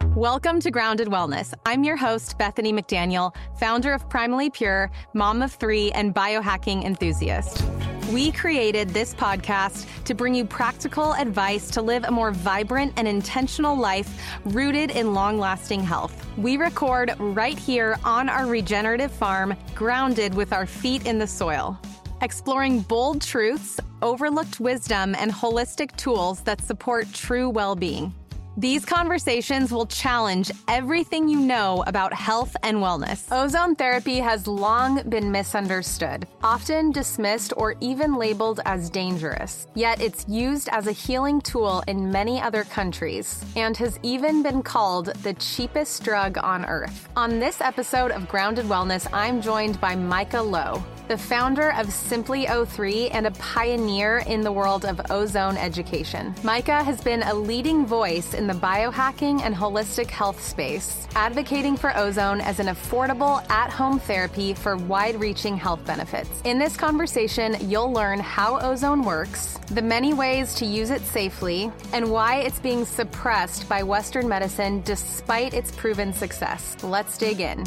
Welcome to Grounded Wellness. I'm your host, Bethany McDaniel, founder of Primally Pure, mom of 3, and biohacking enthusiast. We created this podcast to bring you practical advice to live a more vibrant and intentional life rooted in long-lasting health. We record right here on our regenerative farm, grounded with our feet in the soil, exploring bold truths, overlooked wisdom, and holistic tools that support true well-being. These conversations will challenge everything you know about health and wellness. Ozone therapy has long been misunderstood, often dismissed or even labeled as dangerous. Yet it's used as a healing tool in many other countries and has even been called the cheapest drug on earth. On this episode of Grounded Wellness, I'm joined by Micah Lowe, the founder of Simply O3 and a pioneer in the world of ozone education. Micah has been a leading voice in the biohacking and holistic health space, advocating for ozone as an affordable at-home therapy for wide-reaching health benefits. In this conversation, you'll learn how ozone works, the many ways to use it safely, and why it's being suppressed by Western medicine despite its proven success. Let's dig in.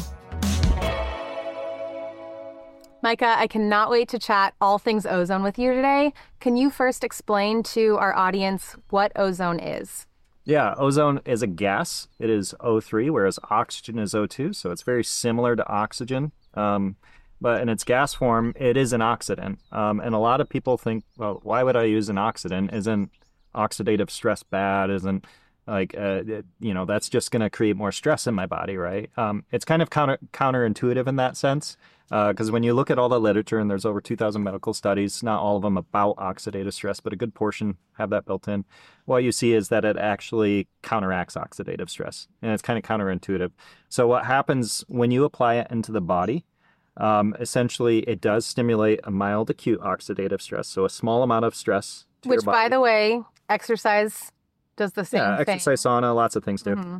Micah, I cannot wait to chat all things ozone with you today. Can you first explain to our audience what ozone is? Yeah, ozone is a gas. It is O3, whereas oxygen is O2, so it's very similar to oxygen. But in its gas form, it is an oxidant. And a lot of people think, well, why would I use an oxidant? Isn't oxidative stress bad? Isn't that's just going to create more stress in my body, right? It's kind of counterintuitive in that sense. Because when you look at all the literature, and there's over 2,000 medical studies, not all of them about oxidative stress, but a good portion have that built in. What you see is that it actually counteracts oxidative stress, and it's kind of counterintuitive. So what happens when you apply it into the body, essentially it does stimulate a mild acute oxidative stress, so a small amount of stress to your Which, body. by the way, exercise does the same thing. Yeah, exercise, sauna, lots of things do. Mm-hmm.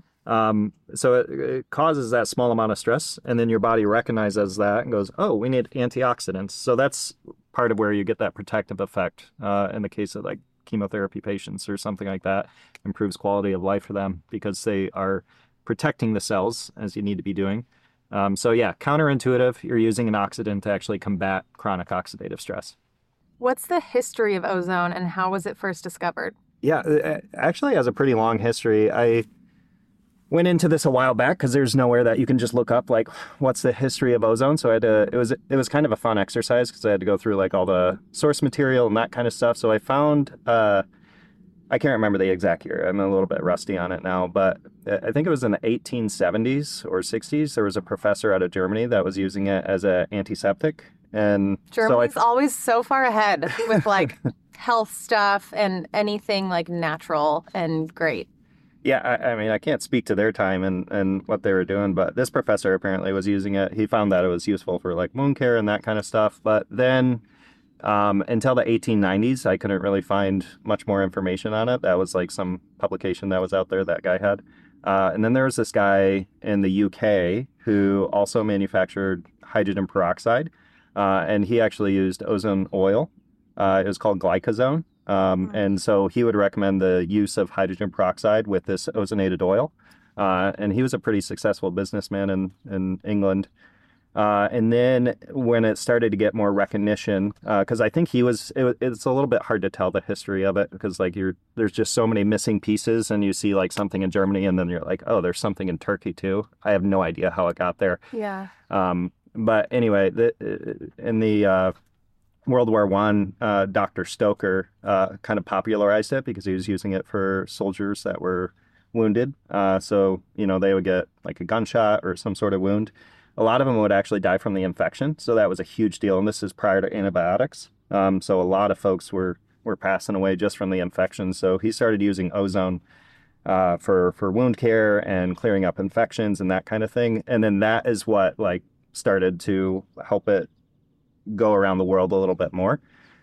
So it causes that small amount of stress, and then your body recognizes that and goes, oh, we need antioxidants. So that's part of where you get that protective effect in the case of like chemotherapy patients or something like that. Improves quality of life for them because they are protecting the cells as you need to be doing. So yeah, counterintuitive. You're using an oxidant to actually combat chronic oxidative stress. What's the history of ozone and how was it first discovered? Yeah, it actually has a pretty long history. I went into this a while back because there's nowhere that you can just look up like what's the history of ozone. So I had to, it was kind of a fun exercise because I had to go through like all the source material and that kind of stuff. So I found I can't remember the exact year. I'm a little bit rusty on it now, but I think it was in the 1870s or 60s. There was a professor out of Germany that was using it as an antiseptic. And Germany's always so far ahead with like health stuff and anything like natural and great. Yeah, I mean, I can't speak to their time and what they were doing, but this professor apparently was using it. He found that it was useful for like wound care and that kind of stuff. But then until the 1890s, I couldn't really find much more information on it. That was like some publication that was out there that guy had. And then there was this guy in the UK who also manufactured hydrogen peroxide. And he actually used ozone oil. It was called glycozone. And so he would recommend the use of hydrogen peroxide with this ozonated oil. And he was a pretty successful businessman in England. And then when it started to get more recognition, because I think it's a little bit hard to tell the history of it because like there's just so many missing pieces and you see like something in Germany and then you're like, oh, there's something in Turkey too. I have no idea how it got there. Yeah. But anyway, in the World War I, Dr. Stoker kind of popularized it because he was using it for soldiers that were wounded. So, they would get like a gunshot or some sort of wound. A lot of them would actually die from the infection. So that was a huge deal. And this is prior to antibiotics. So a lot of folks were passing away just from the infection. So he started using ozone for wound care and clearing up infections and that kind of thing. And then that is what like started to help it go around the world a little bit more.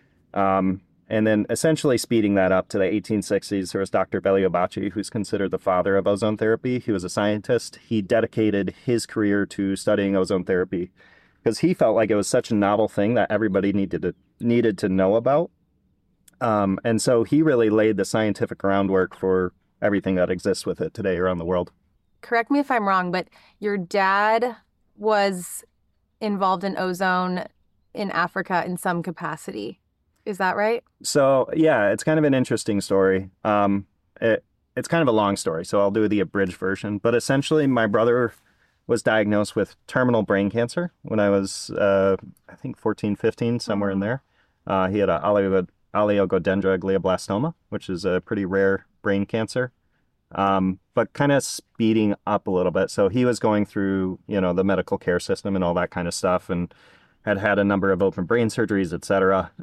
And then essentially speeding that up to the 1860s, there was Dr. Bellio Bacci, who's considered the father of ozone therapy. He was a scientist. He dedicated his career to studying ozone therapy because he felt like it was such a novel thing that everybody needed to know about. And so he really laid the scientific groundwork for everything that exists with it today around the world. correct me if I'm wrong, but your dad was involved in ozone in Africa in some capacity. Is that right? So yeah, it's kind of an interesting story. It's kind of a long story, so I'll do the abridged version. But essentially, my brother was diagnosed with terminal brain cancer when I was, I think, 14, 15, somewhere in there. He had a oligodendra glioblastoma, which is a pretty rare brain cancer, but kind of speeding up a little bit. So he was going through, the medical care system and all that kind of stuff, and had a number of open brain surgeries, et cetera.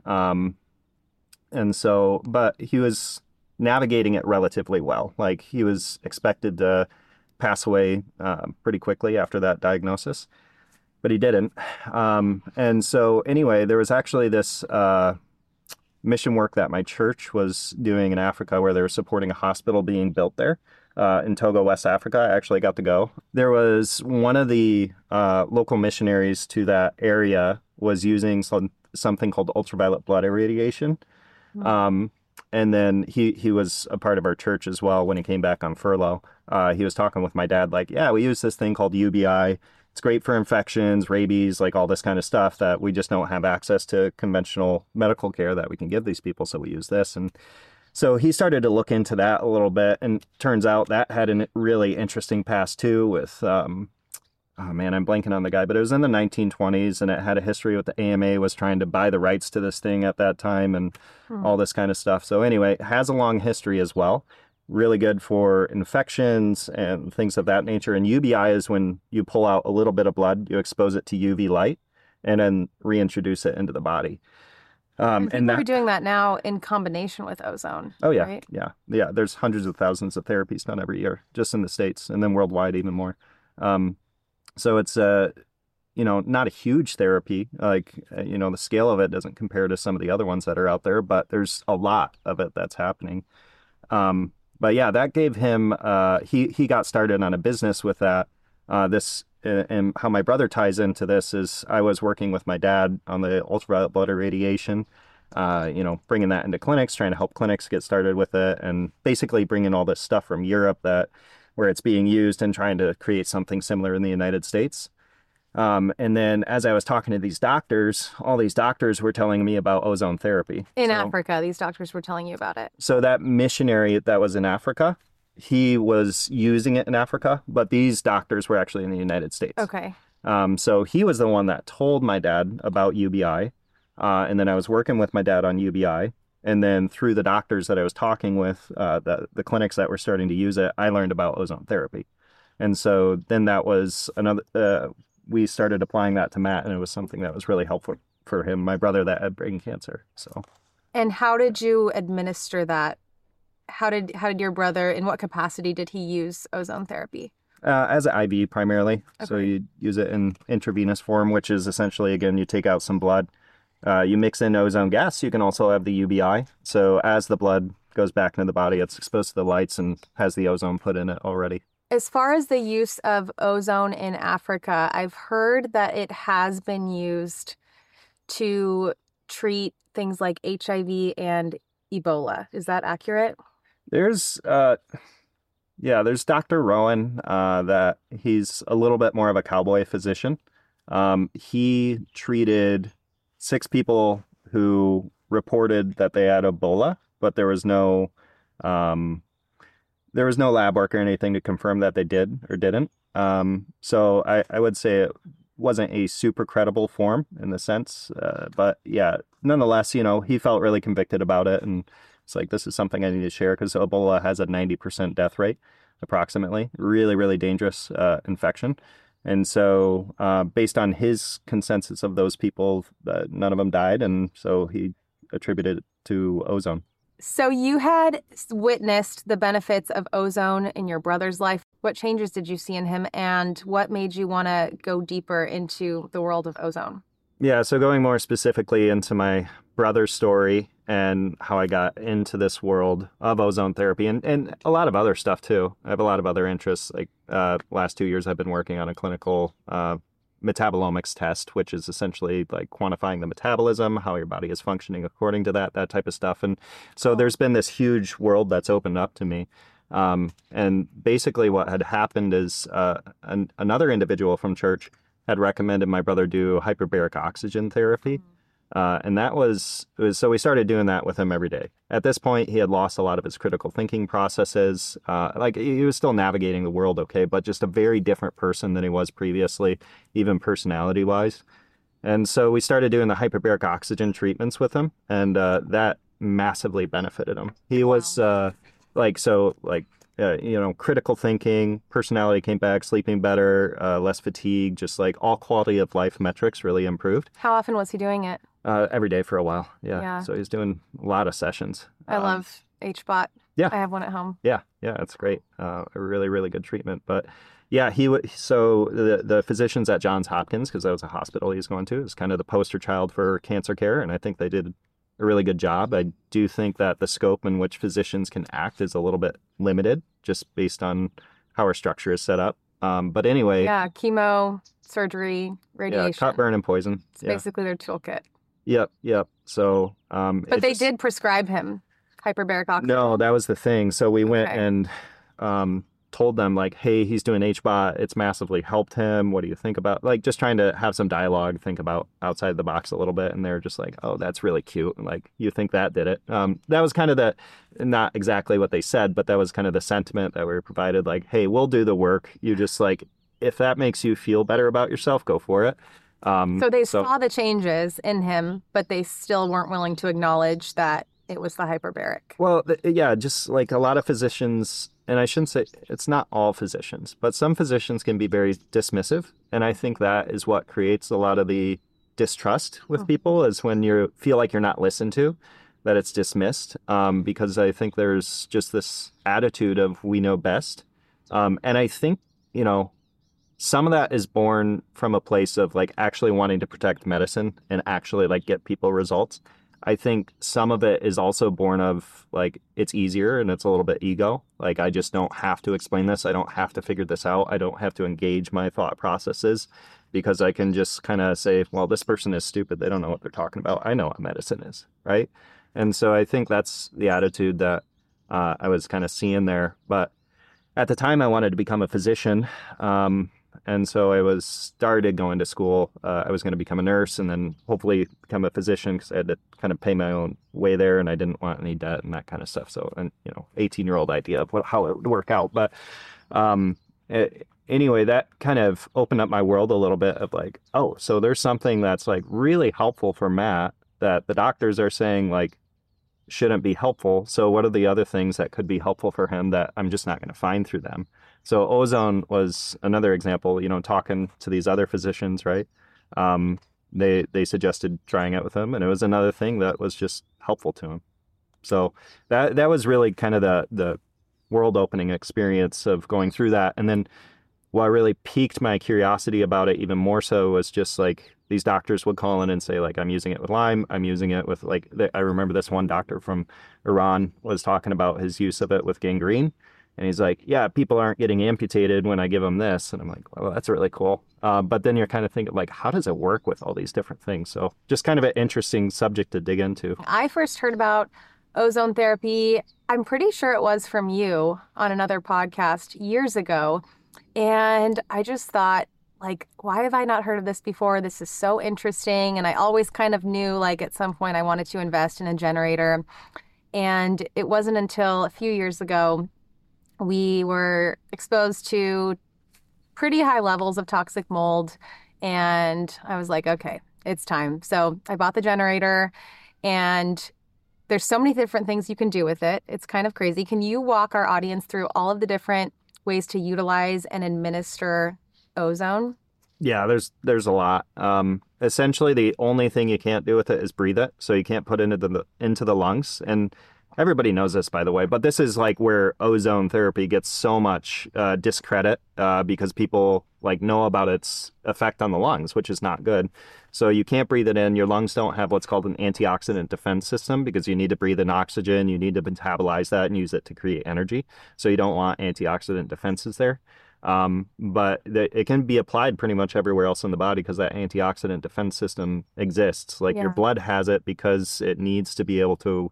But he was navigating it relatively well. Like, he was expected to pass away pretty quickly after that diagnosis, but he didn't. And so anyway, there was actually this mission work that my church was doing in Africa, where they were supporting a hospital being built there in Togo, West Africa. I actually got to go. There was one of the local missionaries to that area was using something called ultraviolet blood irradiation. And then he was a part of our church as well when he came back on furlough. He was talking with my dad, like, yeah, we use this thing called UBI. It's great for infections, rabies, like all this kind of stuff that we just don't have access to conventional medical care that we can give these people. So we use this. And so he started to look into that a little bit. And turns out that had a really interesting past too with, I'm blanking on the guy, but it was in the 1920s, and it had a history with the AMA was trying to buy the rights to this thing at that time and all this kind of stuff. So anyway, it has a long history as well. Really good for infections and things of that nature. And UBI is when you pull out a little bit of blood, you expose it to UV light, and then reintroduce it into the body. We're doing that now in combination with ozone. Oh, yeah. Right? Yeah. There's hundreds of thousands of therapies done every year, just in the States, and then worldwide even more. So it's, not a huge therapy. Like, the scale of it doesn't compare to some of the other ones that are out there, but there's a lot of it that's happening. But yeah, that gave him, he got started on a business with that. And how my brother ties into this is I was working with my dad on the ultraviolet blood irradiation, bringing that into clinics, trying to help clinics get started with it, and basically bringing all this stuff from Europe where it's being used and trying to create something similar in the United States. And then as I was talking to these doctors, all these doctors were telling me about ozone therapy. In Africa, these doctors were telling you about it. So that missionary that was in Africa, he was using it in Africa, but these doctors were actually in the United States. Okay. So he was the one that told my dad about UBI. And then I was working with my dad on UBI. And then through the doctors that I was talking with, the clinics that were starting to use it, I learned about ozone therapy. And so then that was another... we started applying that to Matt, and it was something that was really helpful for him, my brother that had brain cancer. So, and how did you administer that? How did your brother, in what capacity did he use ozone therapy? As an IV primarily. Okay. So you use it in intravenous form, which is essentially, again, you take out some blood, you mix in ozone gas. You can also have the UBI. So as the blood goes back into the body, it's exposed to the lights and has the ozone put in it already. As far as the use of ozone in Africa, I've heard that it has been used to treat things like HIV and Ebola. Is that accurate? There's Dr. Rowan, that he's a little bit more of a cowboy physician. He treated 6 people who reported that they had Ebola, but there was no lab work or anything to confirm that they did or didn't. So I would say it wasn't a super credible form in the sense. But yeah, nonetheless, he felt really convicted about it. And it's like, this is something I need to share because Ebola has a 90% death rate, approximately. Really, really dangerous infection. And so based on his consensus of those people, none of them died. And so he attributed it to ozone. So you had witnessed the benefits of ozone in your brother's life. What changes did you see in him, and what made you want to go deeper into the world of ozone? Yeah, so going more specifically into my brother's story and how I got into this world of ozone therapy and a lot of other stuff too. I have a lot of other interests. Like last 2 years I've been working on a clinical metabolomics test, which is essentially like quantifying the metabolism, how your body is functioning according to that type of stuff. And so there's been this huge world that's opened up to me. And basically what had happened is another individual from church had recommended my brother do hyperbaric oxygen therapy. And so we started doing that with him every day. At this point, he had lost a lot of his critical thinking processes. Like he was still navigating the world okay, but just a very different person than he was previously, even personality wise. And so we started doing the hyperbaric oxygen treatments with him, and that massively benefited him. He was critical thinking, personality came back, sleeping better, less fatigue, just like all quality of life metrics really improved. How often was he doing it? Every day for a while. Yeah. Yeah. So he's doing a lot of sessions. I love HBOT. Yeah. I have one at home. Yeah. Yeah. It's great. A really, really good treatment. But yeah, so the physicians at Johns Hopkins, because that was a hospital he was going to, is kind of the poster child for cancer care. And I think they did a really good job. I do think that the scope in which physicians can act is a little bit limited just based on how our structure is set up. But anyway. Yeah. Chemo, surgery, radiation. Yeah, cut, burn, and poison. It's basically their toolkit. Yep. So, but they did prescribe him hyperbaric oxygen. No, that was the thing. So we went and told them like, hey, he's doing HBOT. It's massively helped him. What do you think about, like, just trying to have some dialogue, think about outside the box a little bit. And they're just like, oh, that's really cute. And like, you think that did it? That was kind of not exactly what they said, but that was kind of the sentiment that we were provided. Like, hey, we'll do the work. You just like, if that makes you feel better about yourself, go for it. So they saw the changes in him, but they still weren't willing to acknowledge that it was the hyperbaric. Well, yeah, just like a lot of physicians, and I shouldn't say it's not all physicians, but some physicians can be very dismissive. And I think that is what creates a lot of the distrust with people, is when you feel like you're not listened to, that it's dismissed. Because I think there's just this attitude of we know best. And I think, some of that is born from a place of like actually wanting to protect medicine and actually like get people results. I think some of it is also born of like, it's easier and it's a little bit ego. Like, I just don't have to explain this. I don't have to figure this out. I don't have to engage my thought processes, because I can just kind of say, well, this person is stupid. They don't know what they're talking about. I know what medicine is, right? And so I think that's the attitude that I was kind of seeing there. But at the time I wanted to become a physician. And so I started going to school. I was going to become a nurse and then hopefully become a physician, because I had to kind of pay my own way there and I didn't want any debt and that kind of stuff. So, 18-year-old idea of how it would work out. But anyway, that kind of opened up my world a little bit of like, oh, so there's something that's like really helpful for Matt that the doctors are saying like shouldn't be helpful. So what are the other things that could be helpful for him that I'm just not going to find through them? So ozone was another example, talking to these other physicians, right? They suggested trying it with him, and it was another thing that was just helpful to him. So that was really kind of the world opening experience of going through that. And then what really piqued my curiosity about it even more so was just like these doctors would call in and say like, I'm using it with Lyme. I'm using it with like, I remember this one doctor from Iran was talking about his use of it with gangrene. And he's like, yeah, people aren't getting amputated when I give them this. And I'm like, well, that's really cool. But then you're kind of thinking like, how does it work with all these different things? So just kind of an interesting subject to dig into. I first heard about ozone therapy, I'm pretty sure it was from you on another podcast years ago. And I just thought, like, why have I not heard of this before? This is so interesting. And I always kind of knew, like, at some point I wanted to invest in a generator. And it wasn't until a few years ago we were exposed to pretty high levels of toxic mold. And I was like, okay, it's time. So I bought the generator, and there's so many different things you can do with it. It's kind of crazy. Can you walk our audience through all of the different ways to utilize and administer ozone? Yeah, there's a lot. Essentially, the only thing you can't do with it is breathe it. So you can't put it into the lungs. And everybody knows this, by the way, but this is like where ozone therapy gets so much discredit because people like know about its effect on the lungs, which is not good. So you can't breathe it in. Your lungs don't have what's called an antioxidant defense system, because you need to breathe in oxygen. You need to metabolize that and use it to create energy. So you don't want antioxidant defenses there. But it can be applied pretty much everywhere else in the body, because that antioxidant defense system exists. Like your blood has it because it needs to be able to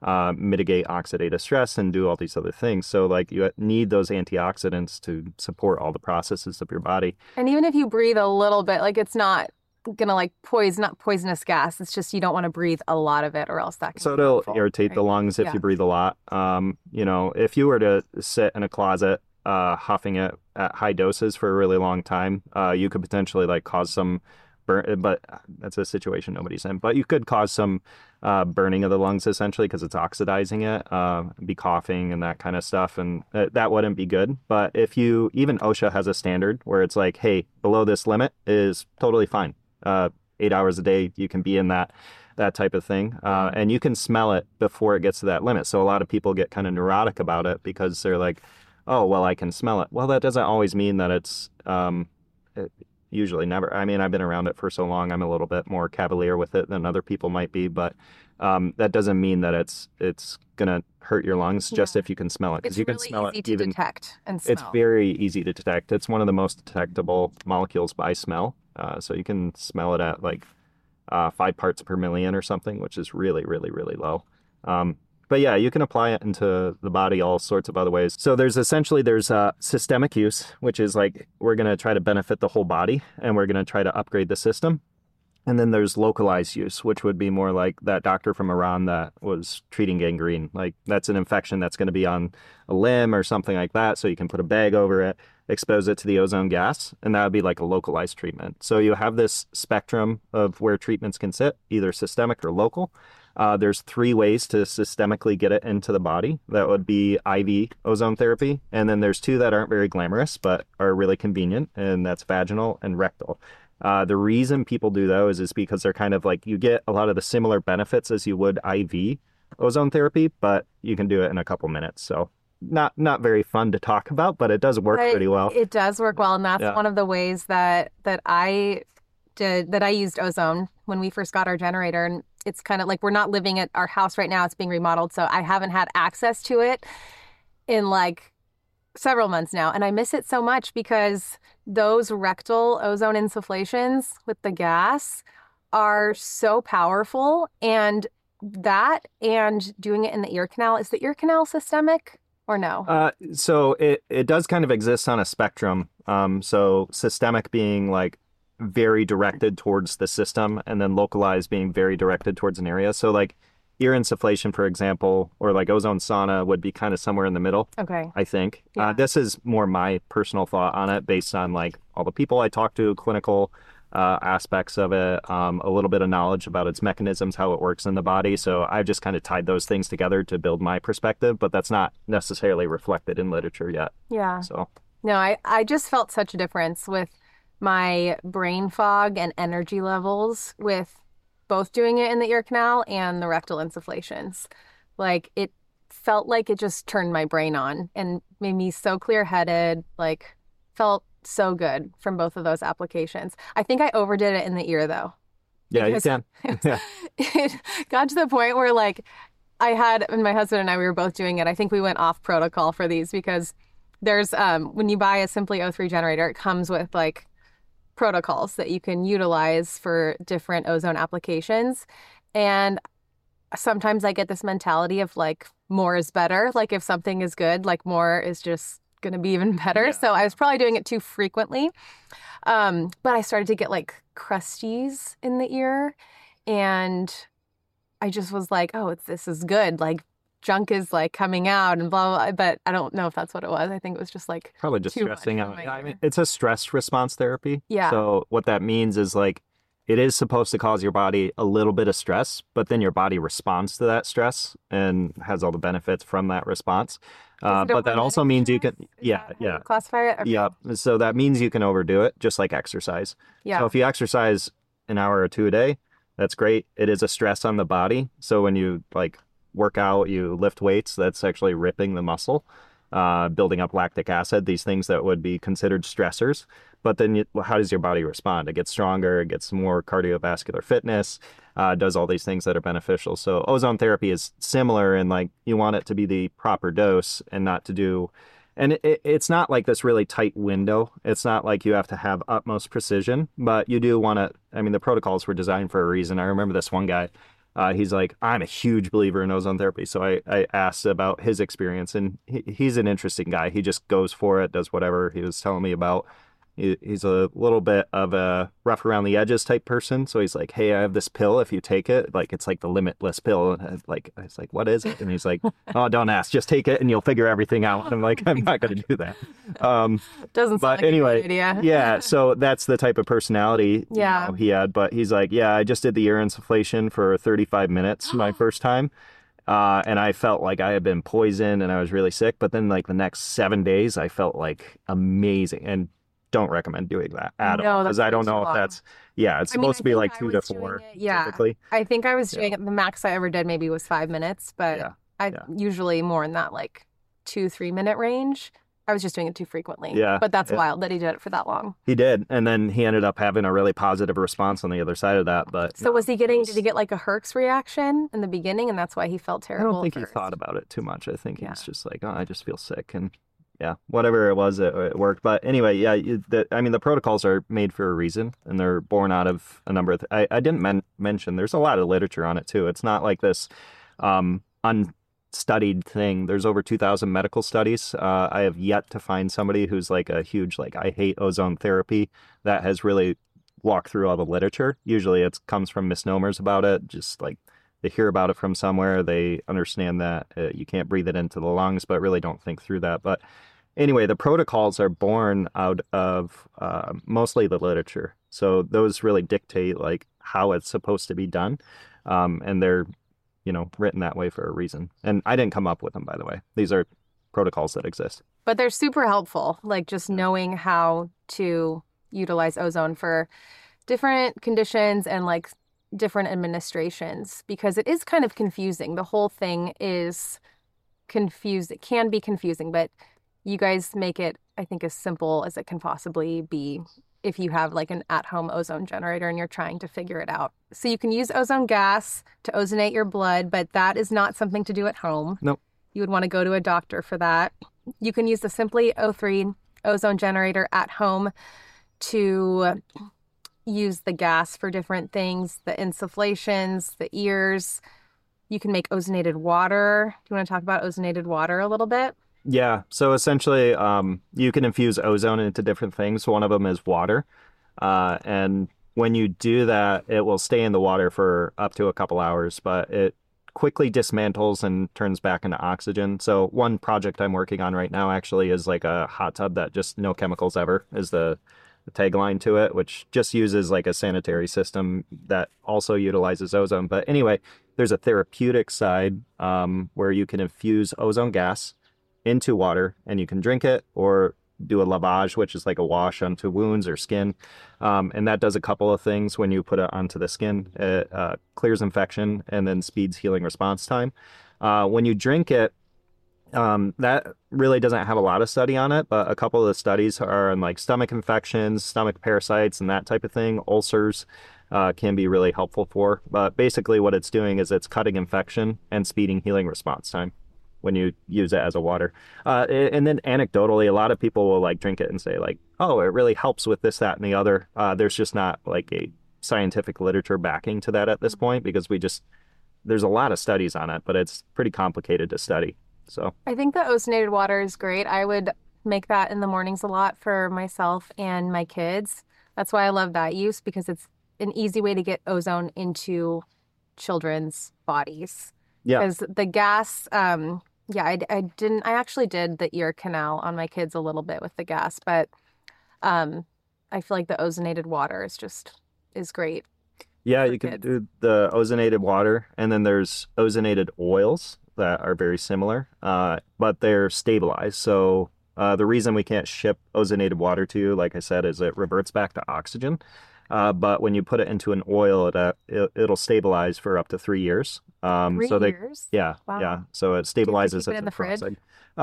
mitigate oxidative stress and do all these other things. So like you need those antioxidants to support all the processes of your body. And even if you breathe a little bit, like it's not gonna like not poisonous gas. It's just you don't want to breathe a lot of it, or else that can So be it'll harmful, irritate right? the lungs if you breathe a lot. If you were to sit in a closet huffing it at high doses for a really long time, you could potentially like cause some burn, but that's a situation nobody's in. But you could cause some burning of the lungs essentially because it's oxidizing it, be coughing and that kind of stuff, and that wouldn't be good. But even OSHA has a standard where it's like, hey, below this limit is totally fine. 8 hours a day, you can be in that type of thing. And you can smell it before it gets to that limit. So a lot of people get kind of neurotic about it because they're like, oh, well, I can smell it. Well, that doesn't always mean that it's usually never. I mean, I've been around it for so long. I'm a little bit more cavalier with it than other people might be, but that doesn't mean that it's going to hurt your lungs just if you can smell it. Because you can really smell easy it to detect and smell. It's very easy to detect. It's one of the most detectable molecules by smell. So you can smell it at like 5 parts per million or something, which is really, really, really low. But yeah, you can apply it into the body all sorts of other ways. So there's systemic use, which is like we're going to try to benefit the whole body and we're going to try to upgrade the system. And then there's localized use, which would be more like that doctor from Iran that was treating gangrene. Like that's an infection that's going to be on a limb or something like that. So you can put a bag over it, expose it to the ozone gas, and that would be like a localized treatment. So you have this spectrum of where treatments can sit, either systemic or local. There's 3 ways to systemically get it into the body. That would be IV ozone therapy. And then there's 2 that aren't very glamorous, but are really convenient, and that's vaginal and rectal. The reason people do those is because they're kind of like, you get a lot of the similar benefits as you would IV ozone therapy, but you can do it in a couple minutes. So not very fun to talk about, but it does work pretty well. It does work well. And that's one of the ways that I used ozone when we first got our generator. And it's kind of like, we're not living at our house right now. It's being remodeled. So I haven't had access to it in like several months now. And I miss it so much because those rectal ozone insufflations with the gas are so powerful. And doing it in the ear canal, is the ear canal systemic or no? So it does kind of exist on a spectrum. So systemic being like very directed towards the system, and then localized being very directed towards an area. So like ear insufflation, for example, or like ozone sauna would be kind of somewhere in the middle. Okay. I think. Yeah. This is more my personal thought on it based on like all the people I talk to, clinical aspects of it, a little bit of knowledge about its mechanisms, how it works in the body. So I've just kind of tied those things together to build my perspective, but that's not necessarily reflected in literature yet. Yeah. So no, I just felt such a difference with my brain fog and energy levels with both doing it in the ear canal and the rectal insufflations. Like it felt like it just turned my brain on and made me so clear-headed, like felt so good from both of those applications. I think I overdid it in the ear though. Yeah, you can. Yeah. It got to the point where like and my husband and I, we were both doing it. I think we went off protocol for these because there's, when you buy a Simply O3 generator, it comes with like protocols that you can utilize for different ozone applications. And sometimes I get this mentality of like more is better. Like if something is good, like more is just going to be even better. Yeah. So I was probably doing it too frequently. But I started to get like crusties in the ear, and I just was like, oh, this is good. Like junk is like coming out and blah, blah, blah. But I don't know if that's what it was. I think it was just like probably just stressing out. I mean, it's a stress response therapy. Yeah. So what that means is like it is supposed to cause your body a little bit of stress, but then your body responds to that stress and has all the benefits from that response. But that also means you can, classify it. Okay. Yeah. So that means you can overdo it, just like exercise. Yeah. So if you exercise an hour or 2 a day, that's great. It is a stress on the body. So when you like work out, you lift weights, that's actually ripping the muscle, building up lactic acid, these things that would be considered stressors. But then how does your body respond? It gets stronger, it gets more cardiovascular fitness, does all these things that are beneficial. So ozone therapy is similar in like you want it to be the proper dose and not to do, and it's not like this really tight window. It's not like you have to have utmost precision, but you do want to, I mean, the protocols were designed for a reason. I remember this one guy He's like, I'm a huge believer in ozone therapy. So I asked about his experience, and he's an interesting guy. He just goes for it, does whatever he was telling me about. He's a little bit of a rough around the edges type person. So he's like, hey, I have this pill. If you take it, like, it's like the limitless pill. And I was like, what is it? And he's like, oh, don't ask. Just take it and you'll figure everything out. And I'm like, I'm not going to do that. Doesn't sound like anyway, a good idea. Yeah. So that's the type of personality he had. But he's like, yeah, I just did the ear insufflation for 35 minutes my first time. And I felt like I had been poisoned and I was really sick. But then like the next 7 days, I felt like amazing. And don't recommend doing that at all, because I don't know if that's it's supposed to be like 2 to 4 typically. I think I was doing it, the max I ever did maybe was 5 minutes, but I usually more in that like 2-3 minute range. I was just doing it too frequently. But that's wild that he did it for that long. He did, and then he ended up having a really positive response on the other side of that. But so did he get like a Herx reaction in the beginning, and that's why he felt terrible? I don't think he thought about it too much. I think he's just like, oh, I just feel sick, and whatever it was, it worked. But anyway, the protocols are made for a reason, and they're born out of a number of I didn't mention there's a lot of literature on it too. It's not like this unstudied thing. There's over 2,000 medical studies. I have yet to find somebody who's like a huge like I hate ozone therapy that has really walked through all the literature. Usually it comes from misnomers about it, just like they hear about it from somewhere. They understand that you can't breathe it into the lungs, but really don't think through that. But anyway, the protocols are born out of mostly the literature. So those really dictate like how it's supposed to be done. And they're, written that way for a reason. And I didn't come up with them, by the way. These are protocols that exist. But they're super helpful, like just knowing how to utilize ozone for different conditions and like different administrations, because it is kind of confusing. The whole thing is confused. It can be confusing, but you guys make it, I think, as simple as it can possibly be if you have like an at-home ozone generator and you're trying to figure it out. So you can use ozone gas to ozonate your blood, but that is not something to do at home. Nope. You would want to go to a doctor for that. You can use the Simply O3 ozone generator at home to use the gas for different things, the insufflations, the ears. You can make ozonated water. Do you want to talk about ozonated water a little bit? Yeah. So essentially, you can infuse ozone into different things. One of them is water. And when you do that, it will stay in the water for up to a couple hours, but it quickly dismantles and turns back into oxygen. So one project I'm working on right now actually is like a hot tub that just no chemicals ever is the tagline to it, which just uses like a sanitary system that also utilizes ozone. But anyway, there's a therapeutic side where you can infuse ozone gas into water and you can drink it or do a lavage, which is like a wash onto wounds or skin. And that does a couple of things when you put it onto the skin. It clears infection and then speeds healing response time. When you drink it, that really doesn't have a lot of study on it, but a couple of the studies are on like stomach infections, stomach parasites, and that type of thing. Ulcers can be really helpful for. But basically what it's doing is it's cutting infection and speeding healing response time when you use it as a water. And then anecdotally, a lot of people will like drink it and say like, oh, it really helps with this, that, and the other. There's just not like a scientific literature backing to that at this point, because there's a lot of studies on it, but it's pretty complicated to study. So I think the ozonated water is great. I would make that in the mornings a lot for myself and my kids. That's why I love that use, because it's an easy way to get ozone into children's bodies. Yeah. Because the gas, I actually did the ear canal on my kids a little bit with the gas, but I feel like the ozonated water is great. Yeah, you can do the ozonated water, and then there's ozonated oils that are very similar, but they're stabilized. So the reason we can't ship ozonated water to you, like I said, is it reverts back to oxygen. But when you put it into an oil, it'll stabilize for up to 3 years. 3 years? Yeah, wow. Yeah. So it stabilizes. Do you keep it in the fridge?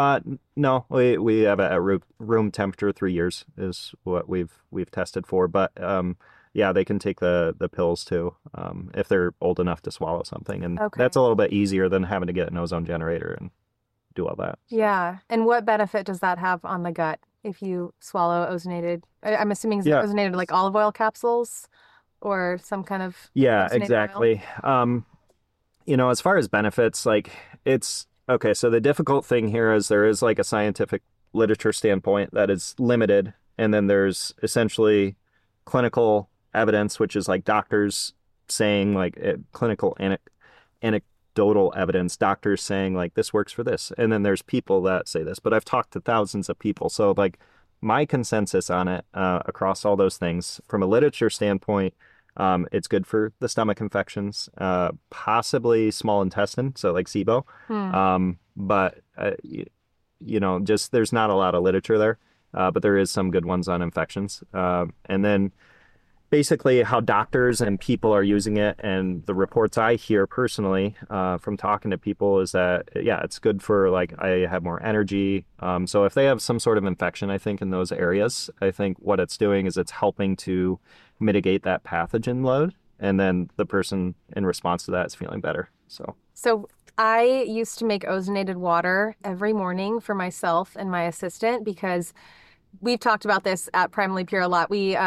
No, we have it at room temperature. 3 years is what we've tested for. But yeah, they can take the pills too, if they're old enough to swallow something, and that's a little bit easier than having to get an ozone generator and do all that. Yeah, and what benefit does that have on the gut if you swallow ozonated? I'm assuming it's ozonated like olive oil capsules or some kind of exactly. As far as benefits, like it's okay. So the difficult thing here is there is like a scientific literature standpoint that is limited, and then there's essentially clinical evidence, which is like doctors saying like clinical anecdotal evidence, doctors saying like this works for this, and then there's people that say this. But I've talked to thousands of people, so like my consensus on it across all those things from a literature standpoint. It's good for the stomach infections, possibly small intestine, so like SIBO. Hmm. But just there's not a lot of literature there, but there is some good ones on infections. And then basically how doctors and people are using it, and the reports I hear personally from talking to people is that yeah, it's good for like I have more energy. So if they have some sort of infection, I think in those areas, I think what it's doing is it's helping to mitigate that pathogen load, and then the person in response to that is feeling better. So I used to make ozonated water every morning for myself and my assistant because we've talked about this at Primally Pure a lot.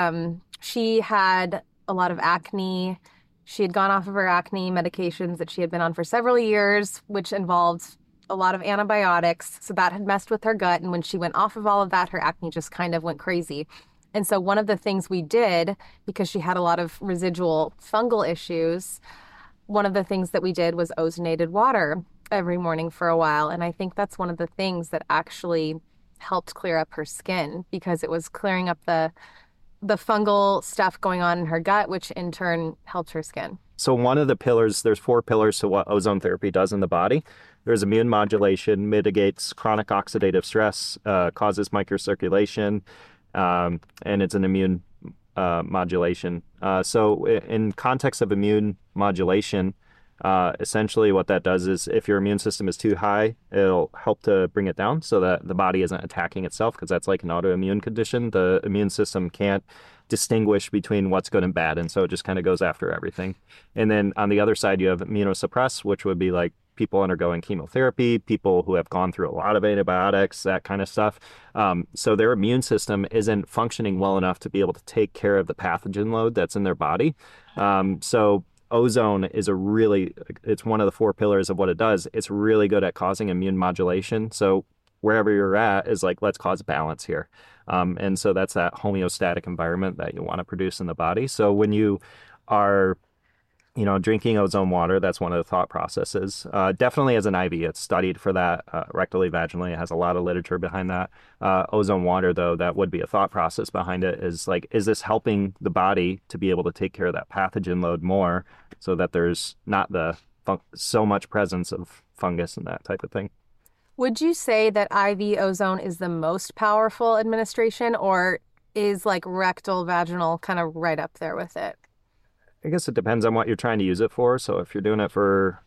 She had a lot of acne. She had gone off of her acne medications that she had been on for several years, which involved a lot of antibiotics. So that had messed with her gut. And when she went off of all of that, her acne just kind of went crazy. And so one of the things we did, because she had a lot of residual fungal issues, one of the things that we did was ozonated water every morning for a while. And I think that's one of the things that actually helped clear up her skin because it was clearing up the fungal stuff going on in her gut, which in turn helped her skin. So one of the pillars, there's 4 pillars to what ozone therapy does in the body. There's immune modulation, mitigates chronic oxidative stress, causes microcirculation, and it's an immune modulation. So in context of immune modulation, essentially what that does is if your immune system is too high, it'll help to bring it down so that the body isn't attacking itself, because that's like an autoimmune condition. The immune system can't distinguish between what's good and bad, and so it just kind of goes after everything. And then on the other side, you have immunosuppress, which would be like people undergoing chemotherapy, people who have gone through a lot of antibiotics, that kind of stuff. So their immune system isn't functioning well enough to be able to take care of the pathogen load that's in their body. So ozone is it's one of the 4 pillars of what it does. It's really good at causing immune modulation. So wherever you're at is like, let's cause balance here. And so that's that homeostatic environment that you want to produce in the body. So when you are drinking ozone water, that's one of the thought processes. Definitely as an IV, it's studied for that rectally, vaginally. It has a lot of literature behind that. Ozone water, though, that would be a thought process behind it is like, is this helping the body to be able to take care of that pathogen load more so that there's not so much presence of fungus and that type of thing? Would you say that IV ozone is the most powerful administration, or is like rectal, vaginal kind of right up there with it? I guess it depends on what you're trying to use it for. So if you're doing it for,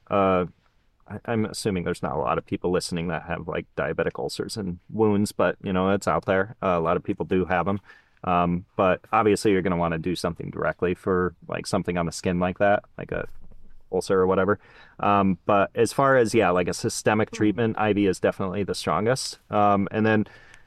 I'm assuming there's not a lot of people listening that have like diabetic ulcers and wounds, but it's out there. A lot of people do have them. But obviously you're going to want to do something directly for like something on the skin like that, like a ulcer or whatever. But as far as, like a systemic treatment, IV is definitely the strongest. And then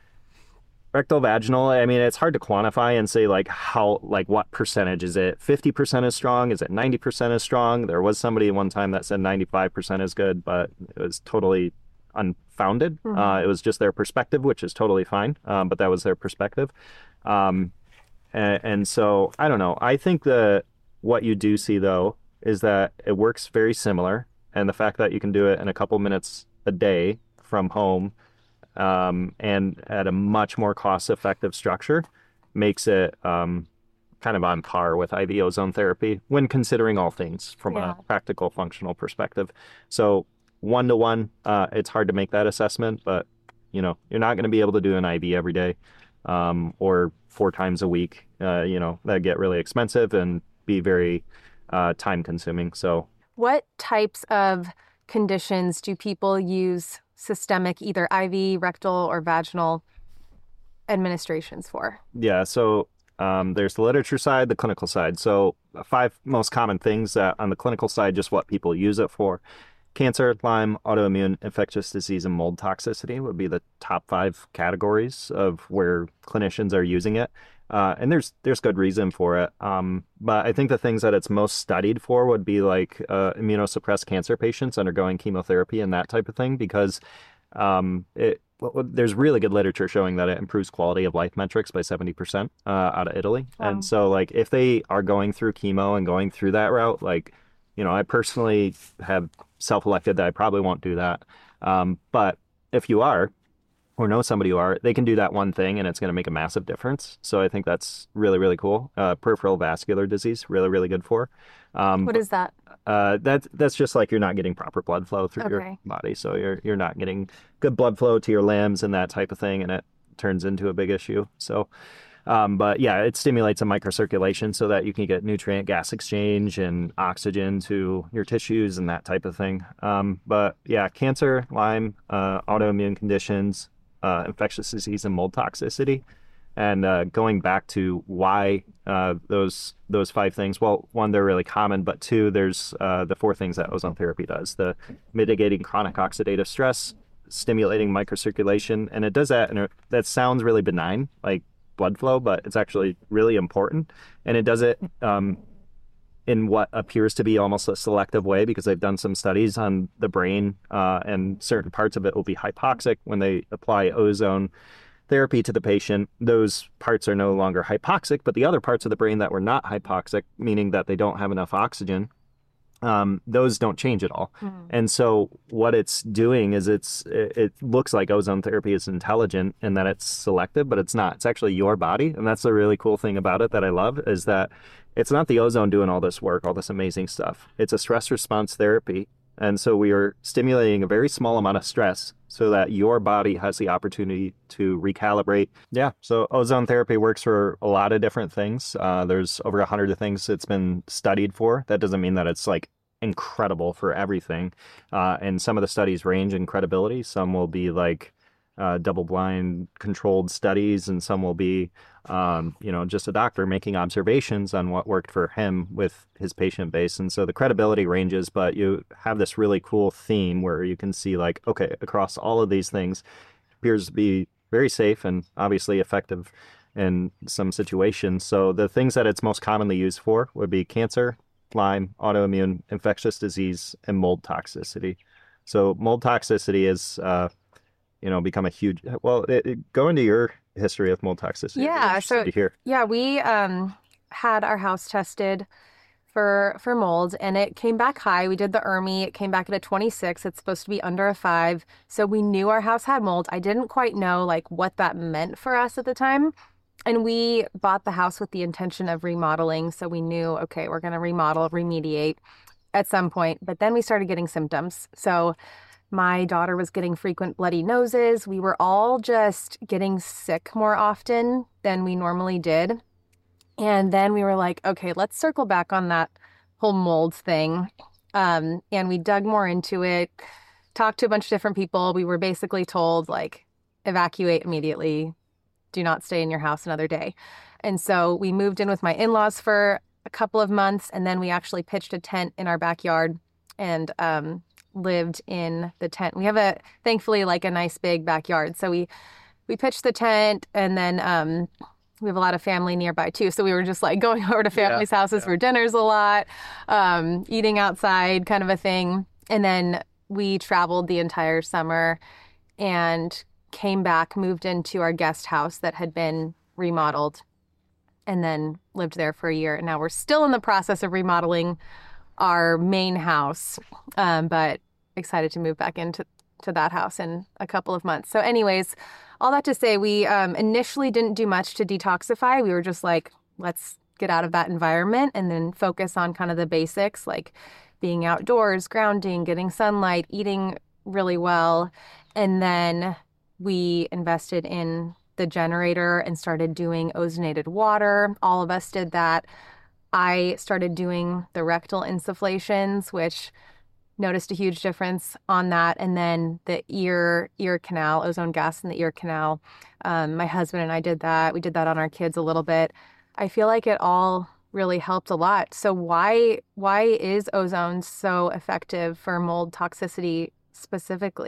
rectal vaginal, I mean, it's hard to quantify and say like what percentage is it? 50% is strong? Is it 90% is strong? There was somebody one time that said 95% is good, but it was totally unfounded. It was just their perspective, which is totally fine. But that was their perspective. And so I don't know. I think that what you do see though is that it works very similar. And the fact that you can do it in a couple minutes a day from home, and at a much more cost-effective structure makes it kind of on par with IV ozone therapy when considering all things from a practical functional perspective. So 1-to-1, it's hard to make that assessment, but you're not going to be able to do an IV every day or 4 times a week. That get really expensive and be very time consuming. So what types of conditions do people use systemic, either IV, rectal, or vaginal administrations for? Yeah, so there's the literature side, the clinical side. So 5 most common things on the clinical side, just what people use it for. Cancer, Lyme, autoimmune, infectious disease, and mold toxicity would be the top 5 categories of where clinicians are using it. And there's good reason for it. But I think the things that it's most studied for would be like immunosuppressed cancer patients undergoing chemotherapy and that type of thing, because there's really good literature showing that it improves quality of life metrics by 70% out of Italy. Wow. And so like if they are going through chemo and going through that route, like, I personally have self-elected that I probably won't do that. But if you are, or know somebody who are, they can do that one thing and it's going to make a massive difference. So I think that's really, really cool. Peripheral vascular disease, really, really good for. What is that? That's just like you're not getting proper blood flow through your body. So you're not getting good blood flow to your limbs and that type of thing, and it turns into a big issue. So, but yeah, it stimulates a microcirculation so that you can get nutrient gas exchange and oxygen to your tissues and that type of thing. But yeah, cancer, Lyme, autoimmune conditions, infectious disease, and mold toxicity. And going back to why those 5 things, well, one, they're really common, but 2, there's the 4 things that ozone therapy does: the mitigating chronic oxidative stress, stimulating microcirculation, and it does that. And that sounds really benign, like blood flow, but it's actually really important. And it does it in what appears to be almost a selective way, because they've done some studies on the brain, and certain parts of it will be hypoxic when they apply ozone therapy to the patient. Those parts are no longer hypoxic, but the other parts of the brain that were not hypoxic, meaning that they don't have enough oxygen, those don't change at all. And so what it's doing is it looks like ozone therapy is intelligent and that it's selective, but it's not. It's actually your body. And that's the really cool thing about it that I love, is that it's not the ozone doing all this work, all this amazing stuff. It's a stress response therapy. And so we are stimulating a very small amount of stress so that your body has the opportunity to recalibrate. Yeah, so ozone therapy works for a lot of different things. There's over 100 things it's been studied for. That doesn't mean that it's like incredible for everything. And some of the studies range in credibility. Some will be like double-blind controlled studies, and some will be just a doctor making observations on what worked for him with his patient base. And so the credibility ranges, but you have this really cool theme where you can see like, okay, across all of these things, it appears to be very safe and obviously effective in some situations. So the things that it's most commonly used for would be cancer, Lyme, autoimmune, infectious disease, and mold toxicity. So mold toxicity is become a huge, go into your history of mold toxicity. Yeah. So we had our house tested for mold, and it came back high. We did the ERMI. It came back at a 26. It's supposed to be under a 5. So we knew our house had mold. I didn't quite know like what that meant for us at the time. And we bought the house with the intention of remodeling. So we knew, okay, we're going to remodel, remediate at some point. But then we started getting symptoms. So my daughter was getting frequent bloody noses. We were all just getting sick more often than we normally did. And then we were like, okay, let's circle back on that whole mold thing. And we dug more into it, talked to a bunch of different people. We were basically told, like, evacuate immediately. Do not stay in your house another day. And so we moved in with my in-laws for a couple of months, and then we actually pitched a tent in our backyard and lived in the tent. We have thankfully like a nice big backyard. So we pitched the tent, and then we have a lot of family nearby too. So we were just like going over to families' houses for dinners a lot, eating outside kind of a thing. And then we traveled the entire summer and came back, moved into our guest house that had been remodeled, and then lived there for a year. And now we're still in the process of remodeling our main house, but excited to move back into that house in a couple of months. So anyways, all that to say, we initially didn't do much to detoxify. We were just like, let's get out of that environment and then focus on kind of the basics, like being outdoors, grounding, getting sunlight, eating really well. And then we invested in the generator and started doing ozonated water. All of us did that. I started doing the rectal insufflations, which noticed a huge difference on that. And then the ear canal, ozone gas in the ear canal. My husband and I did that. We did that on our kids a little bit. I feel like it all really helped a lot. So why is ozone so effective for mold toxicity specifically?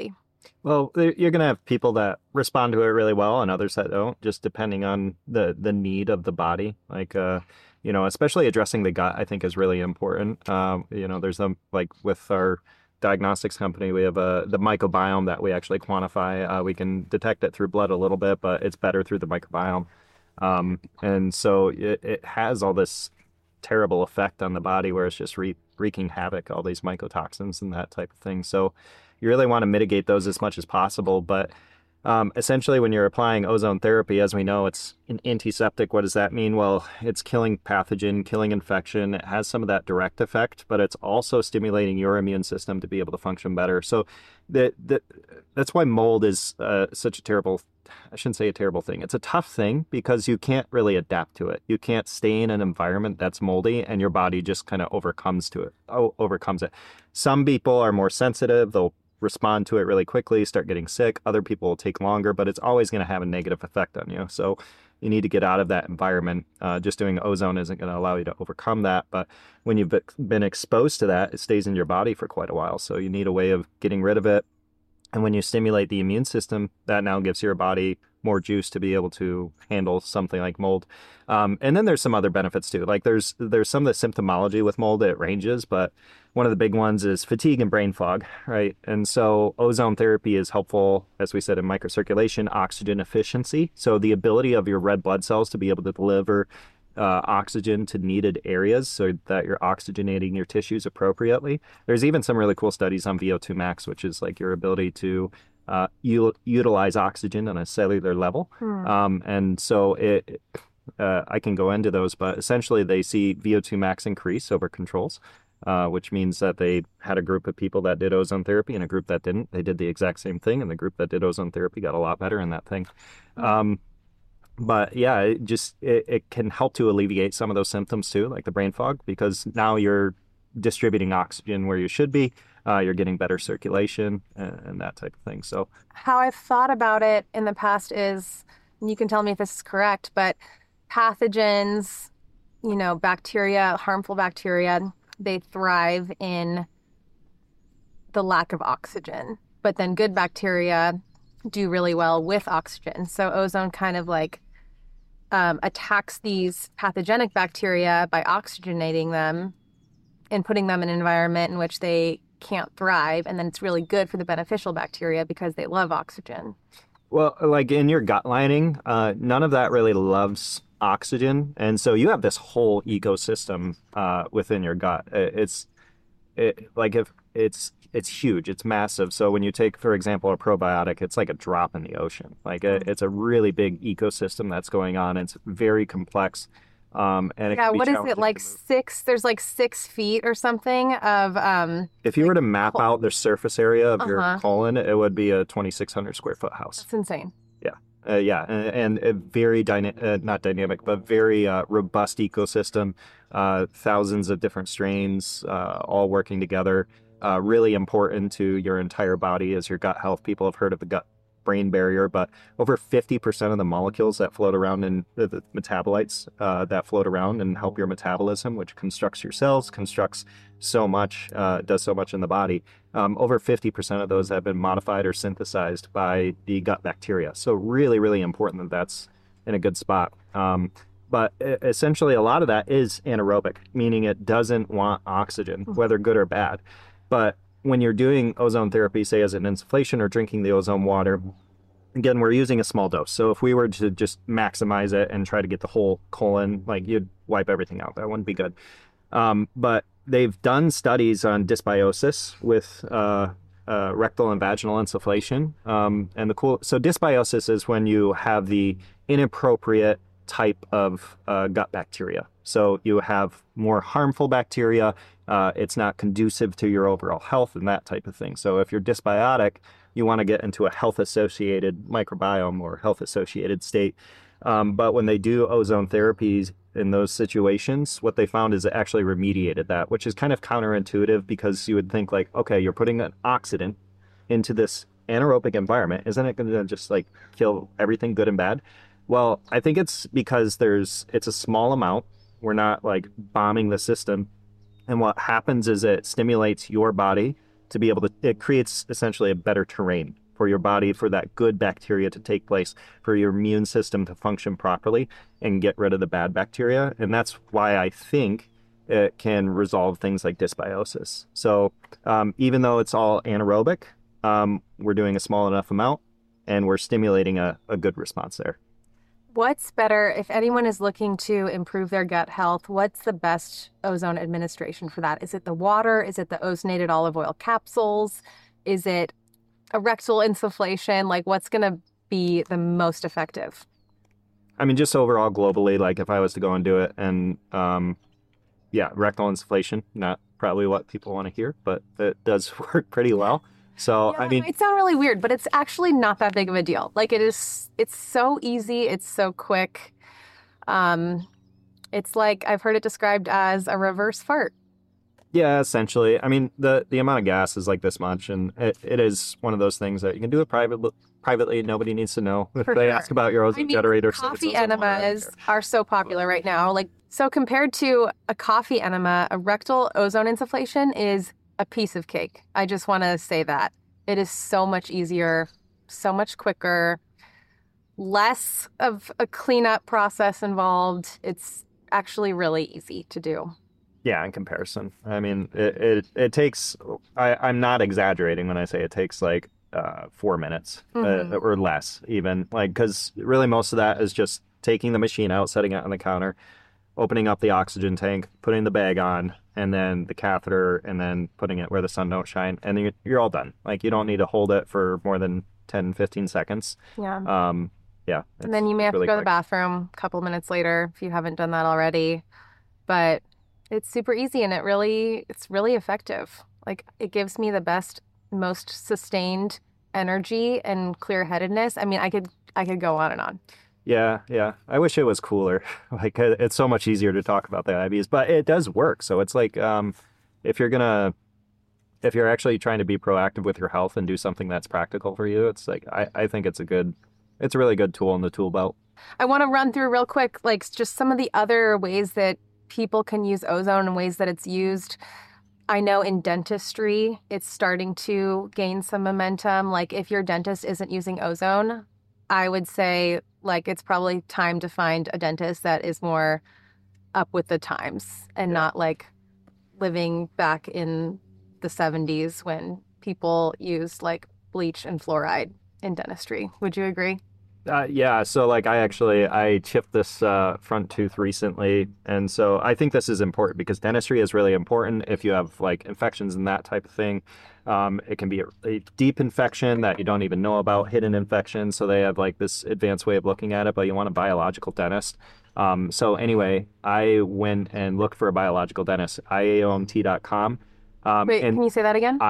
Well, you're going to have people that respond to it really well and others that don't, just depending on the need of the body. Like, especially addressing the gut, I think is really important. There's like with our diagnostics company, we have the microbiome that we actually quantify. We can detect it through blood a little bit, but it's better through the microbiome. And so it has all this terrible effect on the body where it's just wreaking havoc, all these mycotoxins and that type of thing. So you really want to mitigate those as much as possible. But essentially, when you're applying ozone therapy, as we know, it's an antiseptic. What does that mean? Well, it's killing pathogen, killing infection. It has some of that direct effect, but it's also stimulating your immune system to be able to function better. So that's why mold is such a terrible, I shouldn't say a terrible thing. It's a tough thing because you can't really adapt to it. You can't stay in an environment that's moldy and your body just kind of overcomes it. Some people are more sensitive. They'll respond to it really quickly, start getting sick. Other people will take longer, but it's always going to have a negative effect on you. So you need to get out of that environment. Just doing ozone isn't going to allow you to overcome that. But when you've been exposed to that, it stays in your body for quite a while. So you need a way of getting rid of it. And when you stimulate the immune system, that now gives your body more juice to be able to handle something like mold. And then there's some other benefits too. Like there's some of the symptomology with mold, it ranges, but one of the big ones is fatigue and brain fog, right? And so ozone therapy is helpful, as we said, in microcirculation, oxygen efficiency. So the ability of your red blood cells to be able to deliver oxygen to needed areas so that you're oxygenating your tissues appropriately. There's even some really cool studies on VO2 max, which is like your ability to utilize oxygen on a cellular level. And so I can go into those, but essentially they see VO2 max increase over controls, which means that they had a group of people that did ozone therapy and a group that didn't. They did the exact same thing, and the group that did ozone therapy got a lot better in that thing. But yeah, it can help to alleviate some of those symptoms too, like the brain fog, because now you're distributing oxygen where you should be. You're getting better circulation and that type of thing. So how I've thought about it in the past is, and you can tell me if this is correct, but pathogens, bacteria, harmful bacteria, they thrive in the lack of oxygen, but then good bacteria do really well with oxygen. So ozone kind of like attacks these pathogenic bacteria by oxygenating them and putting them in an environment in which they can't thrive. And then it's really good for the beneficial bacteria because they love oxygen. Well, like in your gut lining, none of that really loves oxygen. And so you have this whole ecosystem within your gut. It's huge. It's massive. So when you take, for example, a probiotic, it's like a drop in the ocean. Like it's a really big ecosystem that's going on. It's very complex. And it can be what is it, like there's like 6 feet or something of if you were to map out the surface area of your colon, it would be a 2,600 square foot house. That's insane. Yeah. And a very not dynamic, but very robust ecosystem. Thousands of different strains all working together. Really important to your entire body as your gut health. People have heard of the gut-brain barrier, but over 50% of the molecules that float around in the metabolites that float around and help your metabolism, which constructs your cells, constructs so much, does so much in the body. Over 50% of those have been modified or synthesized by the gut bacteria. So really, really important that that's in a good spot. But essentially, a lot of that is anaerobic, meaning it doesn't want oxygen, whether good or bad. But when you're doing ozone therapy, say as an insufflation or drinking the ozone water, again, we're using a small dose. So if we were to just maximize it and try to get the whole colon, like you'd wipe everything out. That wouldn't be good. But they've done studies on dysbiosis with rectal and vaginal insufflation. So dysbiosis is when you have the inappropriate type of gut bacteria. So you have more harmful bacteria. It's not conducive to your overall health and that type of thing. So if you're dysbiotic, you want to get into a health-associated microbiome or health-associated state. But when they do ozone therapies in those situations, what they found is it actually remediated that, which is kind of counterintuitive because you would think like, okay, you're putting an oxidant into this anaerobic environment. Isn't it going to just like kill everything good and bad? Well, I think it's because it's a small amount. We're not like bombing the system. And what happens is it stimulates your body to be able to, it creates essentially a better terrain for your body, for that good bacteria to take place, for your immune system to function properly and get rid of the bad bacteria. And that's why I think it can resolve things like dysbiosis. So even though it's all anaerobic, we're doing a small enough amount and we're stimulating a good response there. What's better if anyone is looking to improve their gut health? What's the best ozone administration for that? Is it the water? Is it the ozonated olive oil capsules? Is it a rectal insufflation? Like, what's going to be the most effective? I mean, just overall globally, like if I was to go and do it, and rectal insufflation, not probably what people want to hear, but it does work pretty well. So, yeah, I mean, it might sound really weird, but it's actually not that big of a deal. Like it's so easy. It's so quick. It's like, I've heard it described as a reverse fart. yeah, essentially. I mean, the amount of gas is like this much, and it is one of those things that you can do it privately. Nobody needs to know. If they ask about your ozone generator. Coffee enemas are so popular right now. Like, so compared to a coffee enema, a rectal ozone insufflation is a piece of cake. I just want to say that. It is so much easier, so much quicker, less of a cleanup process involved. It's actually really easy to do. Yeah, in comparison. I mean, it takes, I'm not exaggerating when I say it takes like 4 minutes or less even. Like, because really most of that is just taking the machine out, setting it on the counter, opening up the oxygen tank, putting the bag on, and then the catheter, and then putting it where the sun don't shine, and then you're all done. Like, you don't need to hold it for more than 10, 15 seconds. Yeah. Yeah. And then you may have to go to the bathroom a couple minutes later if you haven't done that already. But it's super easy, and it's really effective. Like, it gives me the best, most sustained energy and clear-headedness. I mean, I could go on and on. Yeah. I wish it was cooler. Like, it's so much easier to talk about the IVs, but it does work. So it's like, if you're actually trying to be proactive with your health and do something that's practical for you, it's like, I think it's a really good tool in the tool belt. I want to run through real quick, like, just some of the other ways that people can use ozone and ways that it's used. I know in dentistry, it's starting to gain some momentum. Like, if your dentist isn't using ozone, I would say, like, it's probably time to find a dentist that is more up with the times and not like living back in the 70s when people used like bleach and fluoride in dentistry. Would you agree? Yeah, so like I chipped this front tooth recently, and so I think this is important because dentistry is really important if you have like infections and that type of thing. It can be a deep infection that you don't even know about, hidden infection, so they have like this advanced way of looking at it, but you want a biological dentist. So anyway, I went and looked for a biological dentist, IAOMT.com. Wait, can you say that again?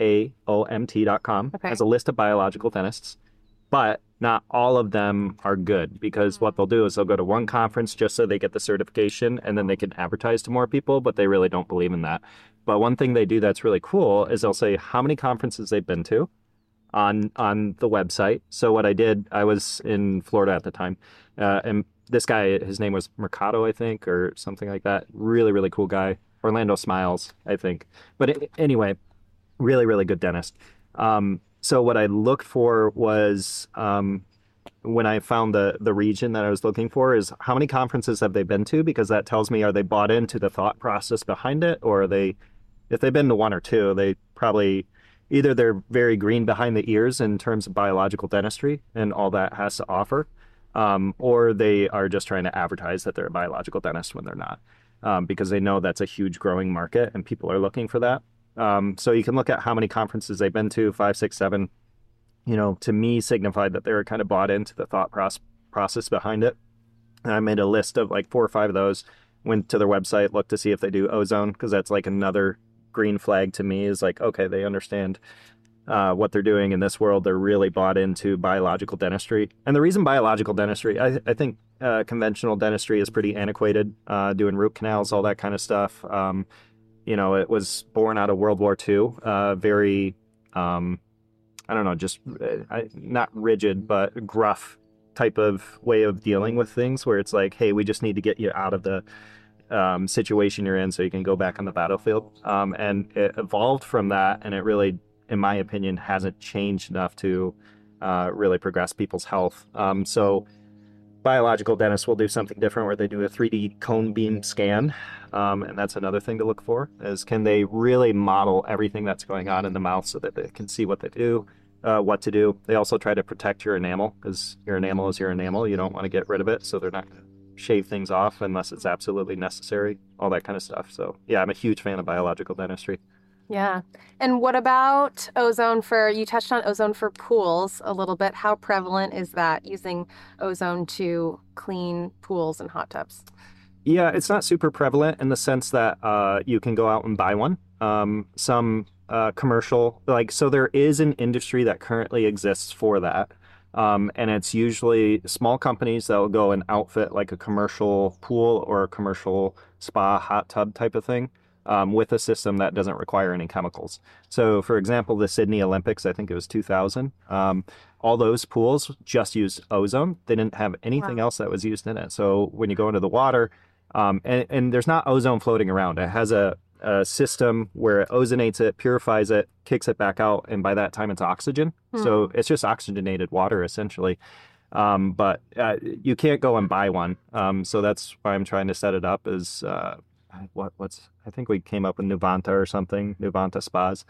IAOMT.com has a list of biological dentists, but not all of them are good because what they'll do is they'll go to one conference just so they get the certification and then they can advertise to more people, but they really don't believe in that. But one thing they do that's really cool is they'll say how many conferences they've been to on the website. So what I did, I was in Florida at the time, and this guy, his name was Mercado, I think, or something like that. Really, really cool guy. Orlando Smiles, I think. But anyway, really, really good dentist. So what I looked for was, when I found the region that I was looking for, is how many conferences have they been to? Because that tells me, are they bought into the thought process behind it? Or if they've been to one or two, they probably, either they're very green behind the ears in terms of biological dentistry and all that has to offer, or they are just trying to advertise that they're a biological dentist when they're not, because they know that's a huge growing market and people are looking for that. So you can look at how many conferences they've been to, 5, 6, 7, to me signified that they were kind of bought into the thought process behind it. And I made a list of like 4 or 5 of those, went to their website, looked to see if they do ozone, because that's like another green flag to me is like, okay, they understand what they're doing in this world. They're really bought into biological dentistry. And the reason biological dentistry, I think conventional dentistry is pretty antiquated, doing root canals, all that kind of stuff. It was born out of World War II, very, I don't know, just not rigid, but gruff type of way of dealing with things where it's like, hey, we just need to get you out of the situation you're in so you can go back on the battlefield. And it evolved from that, and it really in my opinion, hasn't changed enough to really progress people's health. So biological dentists will do something different where they do a 3D cone beam scan. And that's another thing to look for, is can they really model everything that's going on in the mouth so that they can see what they do, what to do. They also try to protect your enamel, because your enamel is your enamel. You don't want to get rid of it, so they're not going to shave things off unless it's absolutely necessary, all that kind of stuff. So yeah, I'm a huge fan of biological dentistry. Yeah. And what about ozone you touched on ozone for pools a little bit. How prevalent is that, using ozone to clean pools and hot tubs? Yeah, it's not super prevalent in the sense that you can go out and buy one. Some commercial, so there is an industry that currently exists for that. And it's usually small companies that will go and outfit like a commercial pool or a commercial spa hot tub type of thing. With a system that doesn't require any chemicals. So, for example, the Sydney Olympics, I think it was 2000, all those pools just used ozone. They didn't have anything else that was used in it. So when you go into the water, and there's not ozone floating around. It has a system where it ozonates it, purifies it, kicks it back out, and by that time it's oxygen. So it's just oxygenated water, essentially. But you can't go and buy one. So that's why I'm trying to set it up is... I think we came up with Nuvanta or something, Nuvanta Spas.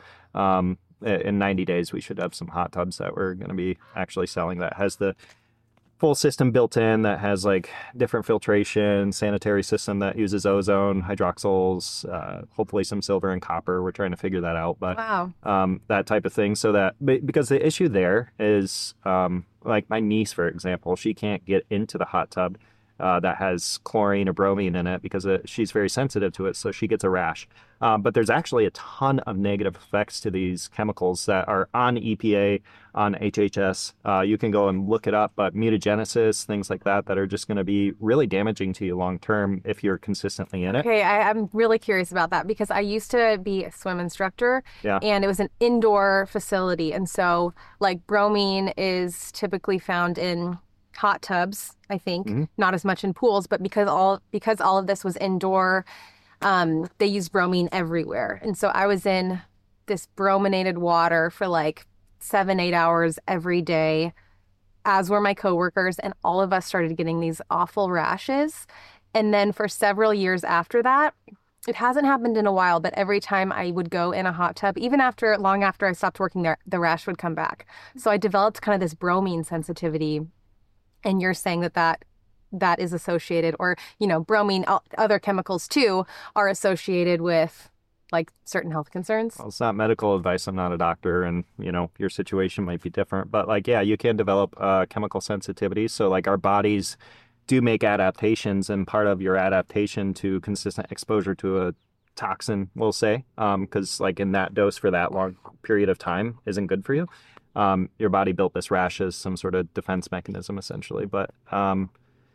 In 90 days, we should have some hot tubs that we're going to be actually selling that has the full system built in, that has like different filtration, sanitary system that uses ozone, hydroxyls, hopefully some silver and copper. We're trying to figure that out, but that type of thing. So that, because the issue there is like my niece, for example, she can't get into the hot tub that has chlorine or bromine in it because she's very sensitive to it, so she gets a rash. But there's actually a ton of negative effects to these chemicals that are on EPA, on HHS. You can go and look it up, but mutagenesis, things like that are just going to be really damaging to you long term if you're consistently in it. Okay, I'm really curious about that because I used to be a swim instructor, and it was an indoor facility. And so like bromine is typically found in hot tubs, I think, not as much in pools, but because all of this was indoor, they use bromine everywhere. And so I was in this brominated water for like 7-8 hours every day, as were my coworkers, and all of us started getting these awful rashes. And then for several years after that, it hasn't happened in a while, but every time I would go in a hot tub, even long after I stopped working there, the rash would come back. So I developed kind of this bromine sensitivity. And you're saying that is associated, or, bromine, other chemicals too, are associated with like certain health concerns? Well, it's not medical advice. I'm not a doctor, and, your situation might be different. But you can develop chemical sensitivities. So like our bodies do make adaptations, and part of your adaptation to consistent exposure to a toxin, we'll say, because like in that dose for that long period of time isn't good for you. Your body built this rash as some sort of defense mechanism, essentially. But I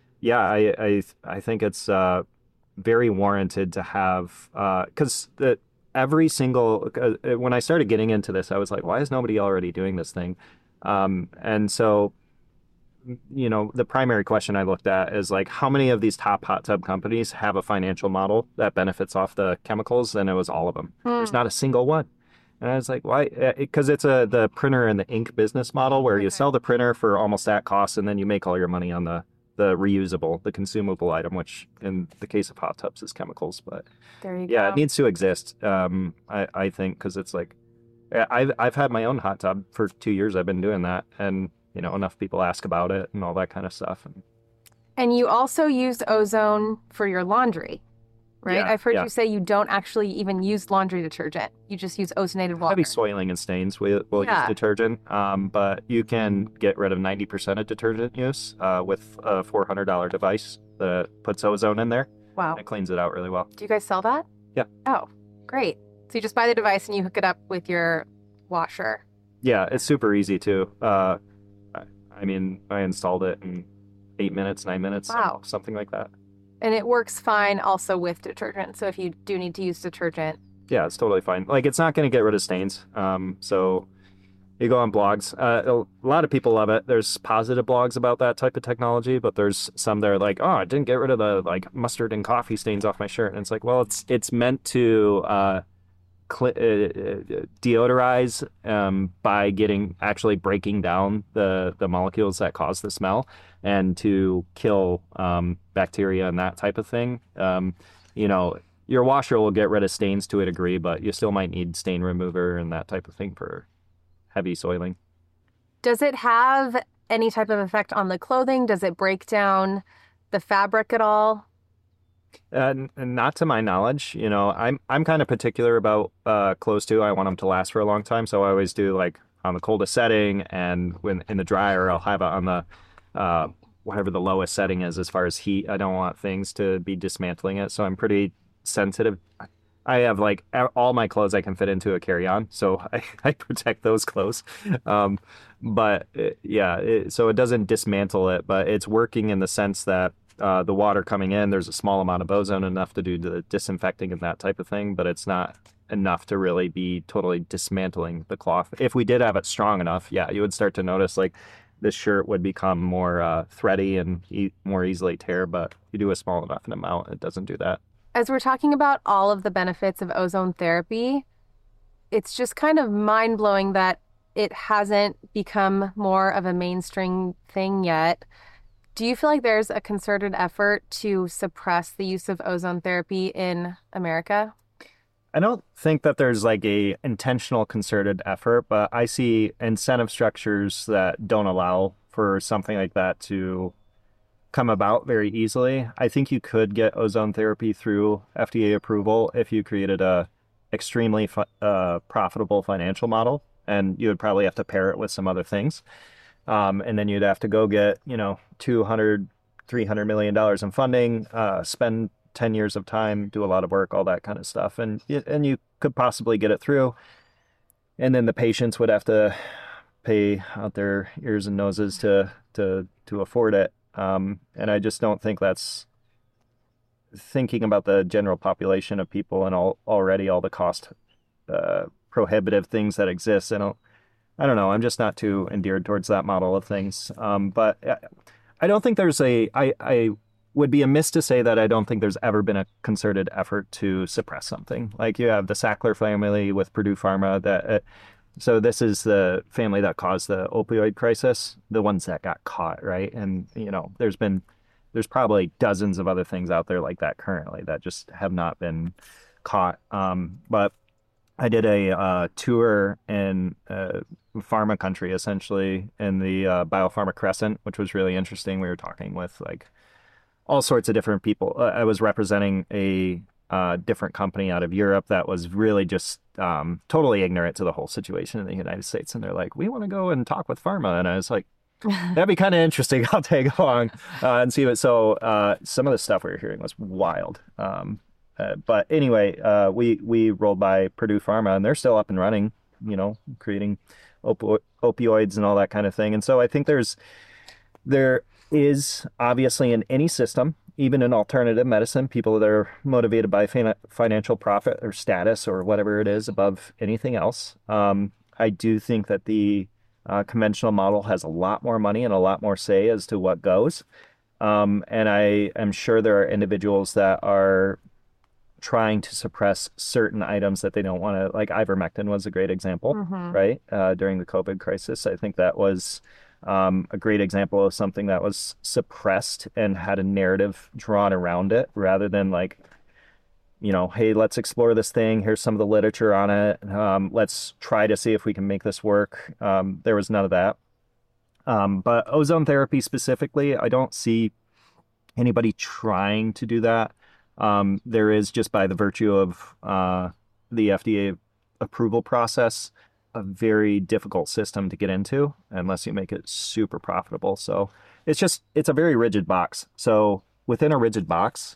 think it's very warranted to have, because every single, when I started getting into this, I was like, why is nobody already doing this thing? And so, the primary question I looked at is like, how many of these top hot tub companies have a financial model that benefits off the chemicals? And it was all of them. There's not a single one. And I was like, why? Because it's the printer and the ink business model where you sell the printer for almost that cost, and then you make all your money on the reusable, the consumable item, which in the case of hot tubs is chemicals. But there you go. It needs to exist. I think, because it's like, I've had my own hot tub for 2 years. I've been doing that, and enough people ask about it and all that kind of stuff. And you also use ozone for your laundry, right? Yeah, I've heard you say you don't actually even use laundry detergent. You just use ozonated water. Heavy soiling and stains, we'll use detergent, but you can get rid of 90% of detergent use with a $400 device that puts ozone in there. Wow. It cleans it out really well. Do you guys sell that? Yeah. Oh, great. So you just buy the device and you hook it up with your washer. Yeah, it's super easy too. I installed it in 8 minutes, 9 minutes, something like that. And it works fine also with detergent. So if you do need to use detergent. Yeah, it's totally fine. Like, it's not going to get rid of stains. So you go on blogs. A lot of people love it. There's positive blogs about that type of technology, but there's some that are like, oh, I didn't get rid of the mustard and coffee stains off my shirt. And it's like, well, it's meant to deodorize by actually breaking down the molecules that cause the smell, and to kill bacteria and that type of thing. You know, your washer will get rid of stains to a degree, but you still might need stain remover and that type of thing for heavy soiling. Does it have any type of effect on the clothing? Does it break down the fabric at all? Not to my knowledge. You know, I'm kind of particular about clothes too. I want them to last for a long time, so I always do like on the coldest setting, and when in the dryer, I'll have it on the whatever the lowest setting is as far as heat. I don't want things to be dismantling it, so I'm pretty sensitive. I have like all my clothes I can fit into a carry-on, so I protect those clothes. But so it doesn't dismantle it, but it's working in the sense that the water coming in, there's a small amount of ozone, enough to do the disinfecting and that type of thing, but it's not enough to really be totally dismantling the cloth. If we did have it strong enough, yeah, you would start to notice like this shirt would become more thready and more easily tear, but if you do a small enough amount, it doesn't do that. As we're talking about all of the benefits of ozone therapy, it's just kind of mind-blowing that it hasn't become more of a mainstream thing yet. Do you feel like there's a concerted effort to suppress the use of ozone therapy in America? I don't think that there's like a intentional concerted effort, but I see incentive structures that don't allow for something like that to come about very easily. I think you could get ozone therapy through FDA approval if you created a extremely profitable financial model, and you would probably have to pair it with some other things. And then you'd have to go get, $200, $300 million in funding, spend 10 years of time, do a lot of work, all that kind of stuff. And you could possibly get it through. And then the patients would have to pay out their ears and noses to afford it. And I just don't think that's thinking about the general population of people and already all the cost prohibitive things that exist. I don't know. I'm just not too endeared towards that model of things. But I don't think there's I would be amiss to say that I don't think there's ever been a concerted effort to suppress something. Like you have the Sackler family with Purdue Pharma so this is the family that caused the opioid crisis, the ones that got caught, right? And, there's probably dozens of other things out there like that currently that just have not been caught. But I did a tour in pharma country, essentially, in the biopharma crescent, which was really interesting. We were talking with like all sorts of different people. I was representing a different company out of Europe that was really just totally ignorant to the whole situation in the United States. And they're like, we want to go and talk with pharma. And I was like, that'd be kind of interesting. I'll tag along and see what. So some of the stuff we were hearing was wild. But anyway, we rolled by Purdue Pharma, and they're still up and running, creating opioids and all that kind of thing. And so I think there is obviously in any system, even in alternative medicine, people that are motivated by financial profit or status or whatever it is above anything else. I do think that the conventional model has a lot more money and a lot more say as to what goes. And I am sure there are individuals that are trying to suppress certain items that they don't want to, like ivermectin was a great example, right? During the COVID crisis. I think that was a great example of something that was suppressed and had a narrative drawn around it rather than like, hey, let's explore this thing. Here's some of the literature on it. Let's try to see if we can make this work. There was none of that. But ozone therapy specifically, I don't see anybody trying to do that. There is, just by the virtue of the FDA approval process, a very difficult system to get into unless you make it super profitable. So it's a very rigid box. So within a rigid box,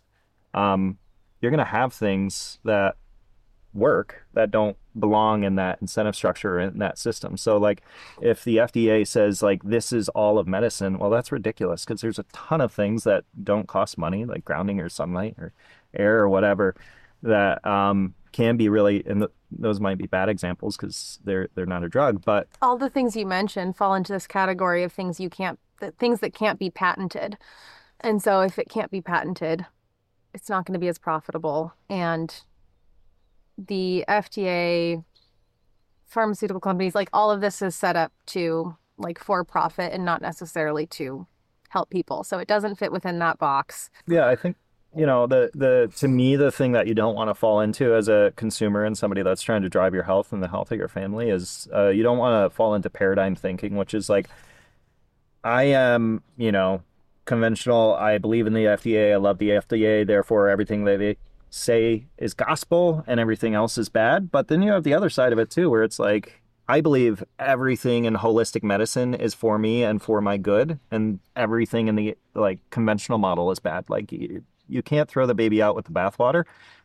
you're going to have things that work that don't belong in that incentive structure in that system. So like if the FDA says like this is all of medicine, well, that's ridiculous because there's a ton of things that don't cost money, like grounding or sunlight or air or whatever, that can be really, and those might be bad examples because they're not a drug, but all the things you mentioned fall into this category of things that can't be patented. And so if it can't be patented, it's not going to be as profitable. And the FDA, pharmaceutical companies, like all of this is set up to like for profit and not necessarily to help people. So it doesn't fit within that box. Yeah, I think, the to me, the thing that you don't want to fall into as a consumer and somebody that's trying to drive your health and the health of your family is you don't want to fall into paradigm thinking, which is like, I am, conventional. I believe in the FDA. I love the FDA. Therefore, everything they say is gospel and everything else is bad. But then you have the other side of it too, where it's like, I believe everything in holistic medicine is for me and for my good, and everything in the like conventional model is bad. Like you can't throw the baby out with the bathwater.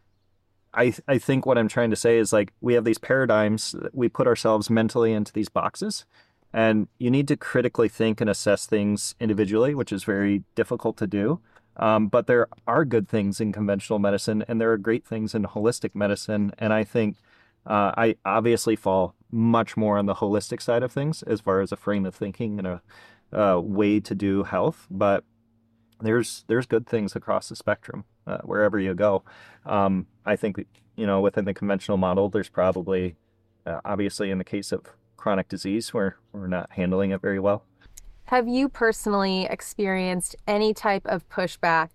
I think what I'm trying to say is like we have these paradigms, we put ourselves mentally into these boxes, and you need to critically think and assess things individually, which is very difficult to do. But there are good things in conventional medicine, and there are great things in holistic medicine. And I think I obviously fall much more on the holistic side of things as far as a frame of thinking and a way to do health. But there's good things across the spectrum wherever you go. I think within the conventional model, there's probably obviously in the case of chronic disease where we're not handling it very well. Have you personally experienced any type of pushback,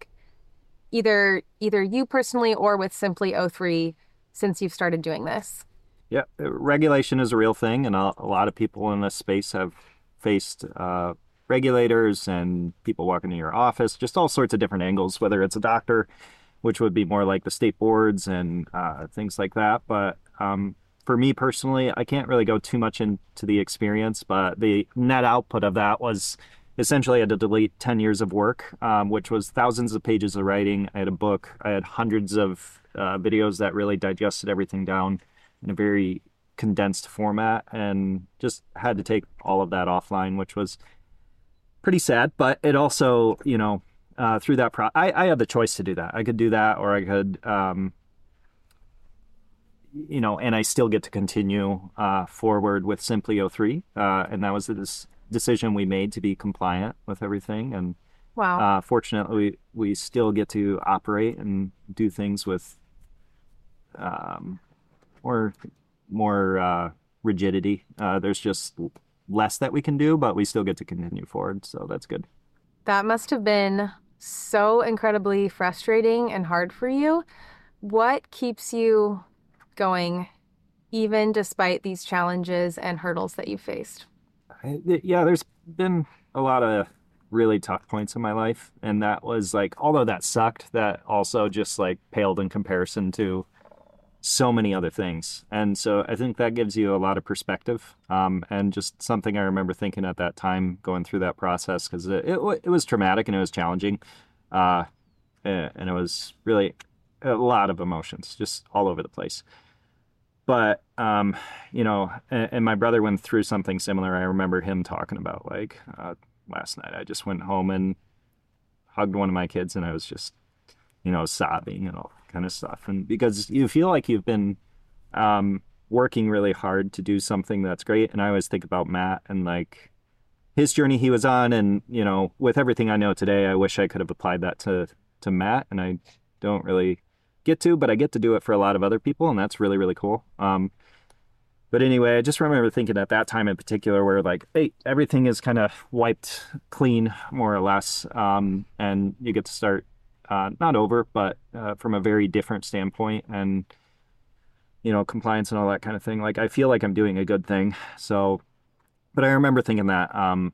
either you personally or with Simply O3 since you've started doing this? Yeah, regulation is a real thing, and a lot of people in this space have faced regulators and people walking in your office, just all sorts of different angles, whether it's a doctor, which would be more like the state boards and things like that. But for me personally, I can't really go too much into the experience, but the net output of that was essentially I had to delete 10 years of work, which was thousands of pages of writing. I had a book. I had hundreds of videos that really digested everything down in a very condensed format, and just had to take all of that offline, which was pretty sad. But it also, through that I had the choice to do that. I could do that, or I could, and I still get to continue forward with Simply O3. And that was the decision we made to be compliant with everything. And Wow. Fortunately, we still get to operate and do things with more rigidity. There's just less that we can do, but we still get to continue forward. So that's good. That must have been so incredibly frustrating and hard for you. What keeps you going, even despite these challenges and hurdles that you faced? Yeah, there's been a lot of really tough points in my life. And that was like, although that sucked, that also just like paled in comparison to so many other things. And so I think that gives you a lot of perspective, and just something I remember thinking at that time going through that process, because it was traumatic and it was challenging. And it was really a lot of emotions just all over the place. But, and my brother went through something similar. I remember him talking about like last night, I just went home and hugged one of my kids, and I was just, sobbing and all kind of stuff. And because you feel like you've been working really hard to do something that's great. And I always think about Matt and like his journey he was on. And, with everything I know today, I wish I could have applied that to Matt. And I don't really get to, but I get to do it for a lot of other people. And that's really, really cool. But anyway, I just remember thinking at that time in particular where like, hey, everything is kind of wiped clean, more or less. And you get to start not over, but from a very different standpoint, and, compliance and all that kind of thing. Like, I feel like I'm doing a good thing. So, but I remember thinking that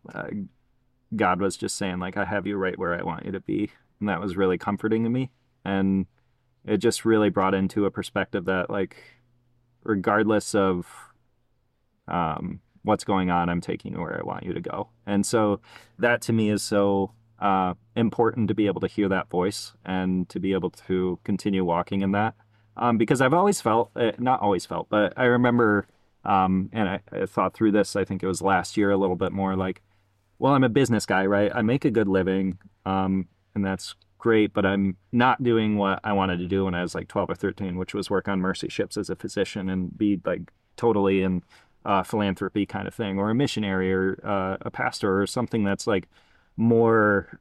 God was just saying, like, I have you right where I want you to be. And that was really comforting to me. And it just really brought into a perspective that, like, regardless of what's going on, I'm taking you where I want you to go. And so that to me is so important to be able to hear that voice and to be able to continue walking in that. Because I've always felt, not always felt, but I remember, and I thought through this, I think it was last year a little bit more like, well, I'm a business guy, right? I make a good living, and that's great, but I'm not doing what I wanted to do when I was like 12 or 13, which was work on mercy ships as a physician and be like totally in philanthropy kind of thing, or a missionary, or a pastor, or something that's like more,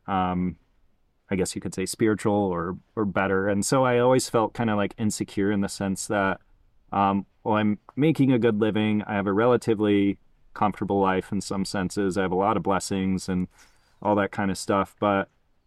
I guess you could say spiritual or better. And so I always felt kind of like insecure in the sense that Well, I'm making a good living. I have a relatively comfortable life in some senses. I have a lot of blessings and all that kind of stuff. But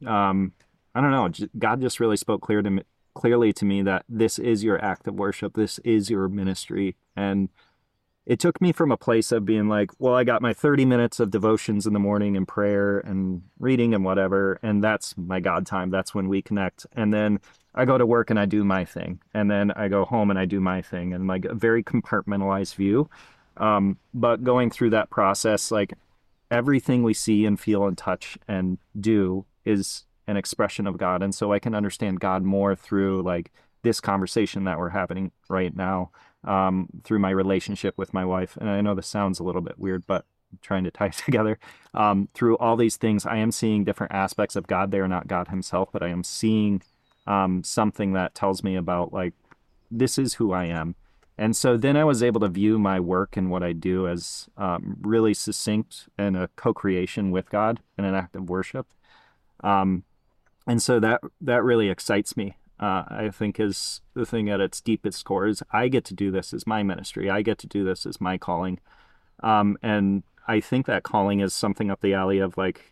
I don't know. God just really spoke clearly to me that this is your act of worship. This is your ministry. And it took me from a place of being like, well, I got my 30 minutes of devotions in the morning and prayer and reading and whatever, and that's my God time. That's when we connect. And then I go to work and I do my thing. And then I go home and I do my thing, and like a very compartmentalized view. But going through that process, like everything we see and feel and touch and do is an expression of God. And so I can understand God more through like this conversation that we're having right now. Through my relationship with my wife. And I know this sounds a little bit weird, but I'm trying to tie it together. Through all these things, I am seeing different aspects of God. They are not God himself, but I am seeing something that tells me about like, this is who I am. And so then I was able to view my work and what I do as really succinct and a co-creation with God and an act of worship. And so that really excites me. I think is the thing at its deepest core is I get to do this as my ministry. I get to do this as my calling. And I think that calling is something up the alley of like,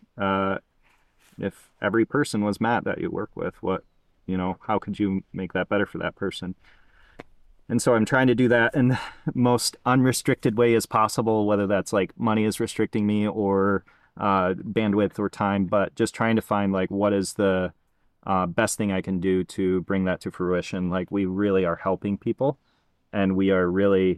if every person was Matt that you work with, how could you make that better for that person? And so I'm trying to do that in the most unrestricted way as possible, whether that's like money is restricting me or bandwidth or time, but just trying to find like, what is the best thing I can do to bring that to fruition. Like we really are helping people, and we are really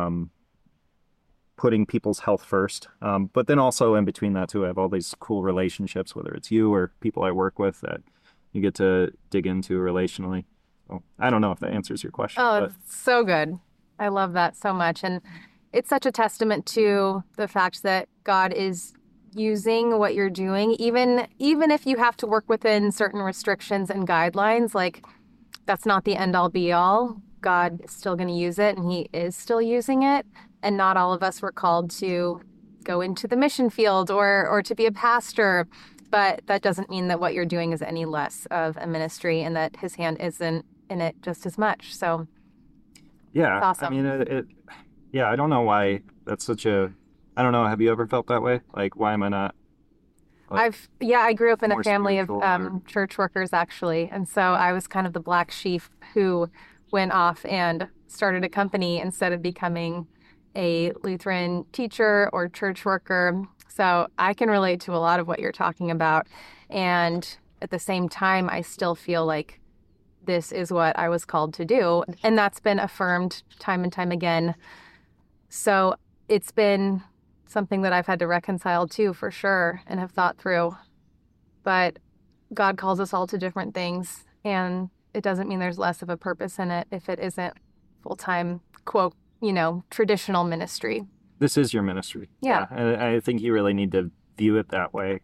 putting people's health first. But then also in between that too, I have all these cool relationships, whether it's you or people I work with that you get to dig into relationally. So I don't know if that answers your question. Oh, it's so good. I love that so much. And it's such a testament to the fact that God is using what you're doing, even if you have to work within certain restrictions and guidelines, like that's not the end all be all. God is still going to use it, and he is still using it. And not all of us were called to go into the mission field or to be a pastor, but that doesn't mean that what you're doing is any less of a ministry and that his hand isn't in it just as much. So yeah, awesome. I mean, I don't know why that's such a, I don't know. Have you ever felt that way? Like, why am I not? Like, I grew up in a family of church workers, actually. And so I was kind of the black sheep who went off and started a company instead of becoming a Lutheran teacher or church worker. So I can relate to a lot of what you're talking about. And at the same time, I still feel like this is what I was called to do. And that's been affirmed time and time again. So it's been something that I've had to reconcile too, for sure, and have thought through. But God calls us all to different things, and it doesn't mean there's less of a purpose in it if it isn't full-time, quote, traditional ministry. This is your ministry. Yeah. And I think you really need to view it that way,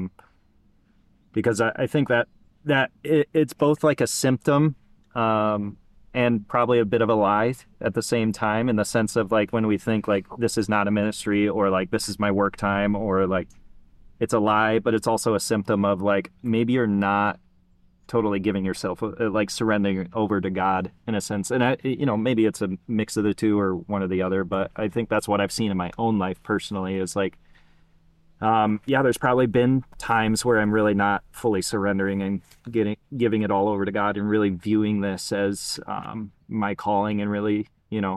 because I think that it's both like a symptom and probably a bit of a lie at the same time, in the sense of like when we think like this is not a ministry, or like this is my work time, or like it's a lie, but it's also a symptom of like maybe you're not totally giving yourself like surrendering over to God in a sense. And maybe it's a mix of the two or one or the other, but I think that's what I've seen in my own life personally is like, there's probably been times where I'm really not fully surrendering and giving it all over to God and really viewing this as my calling, and really,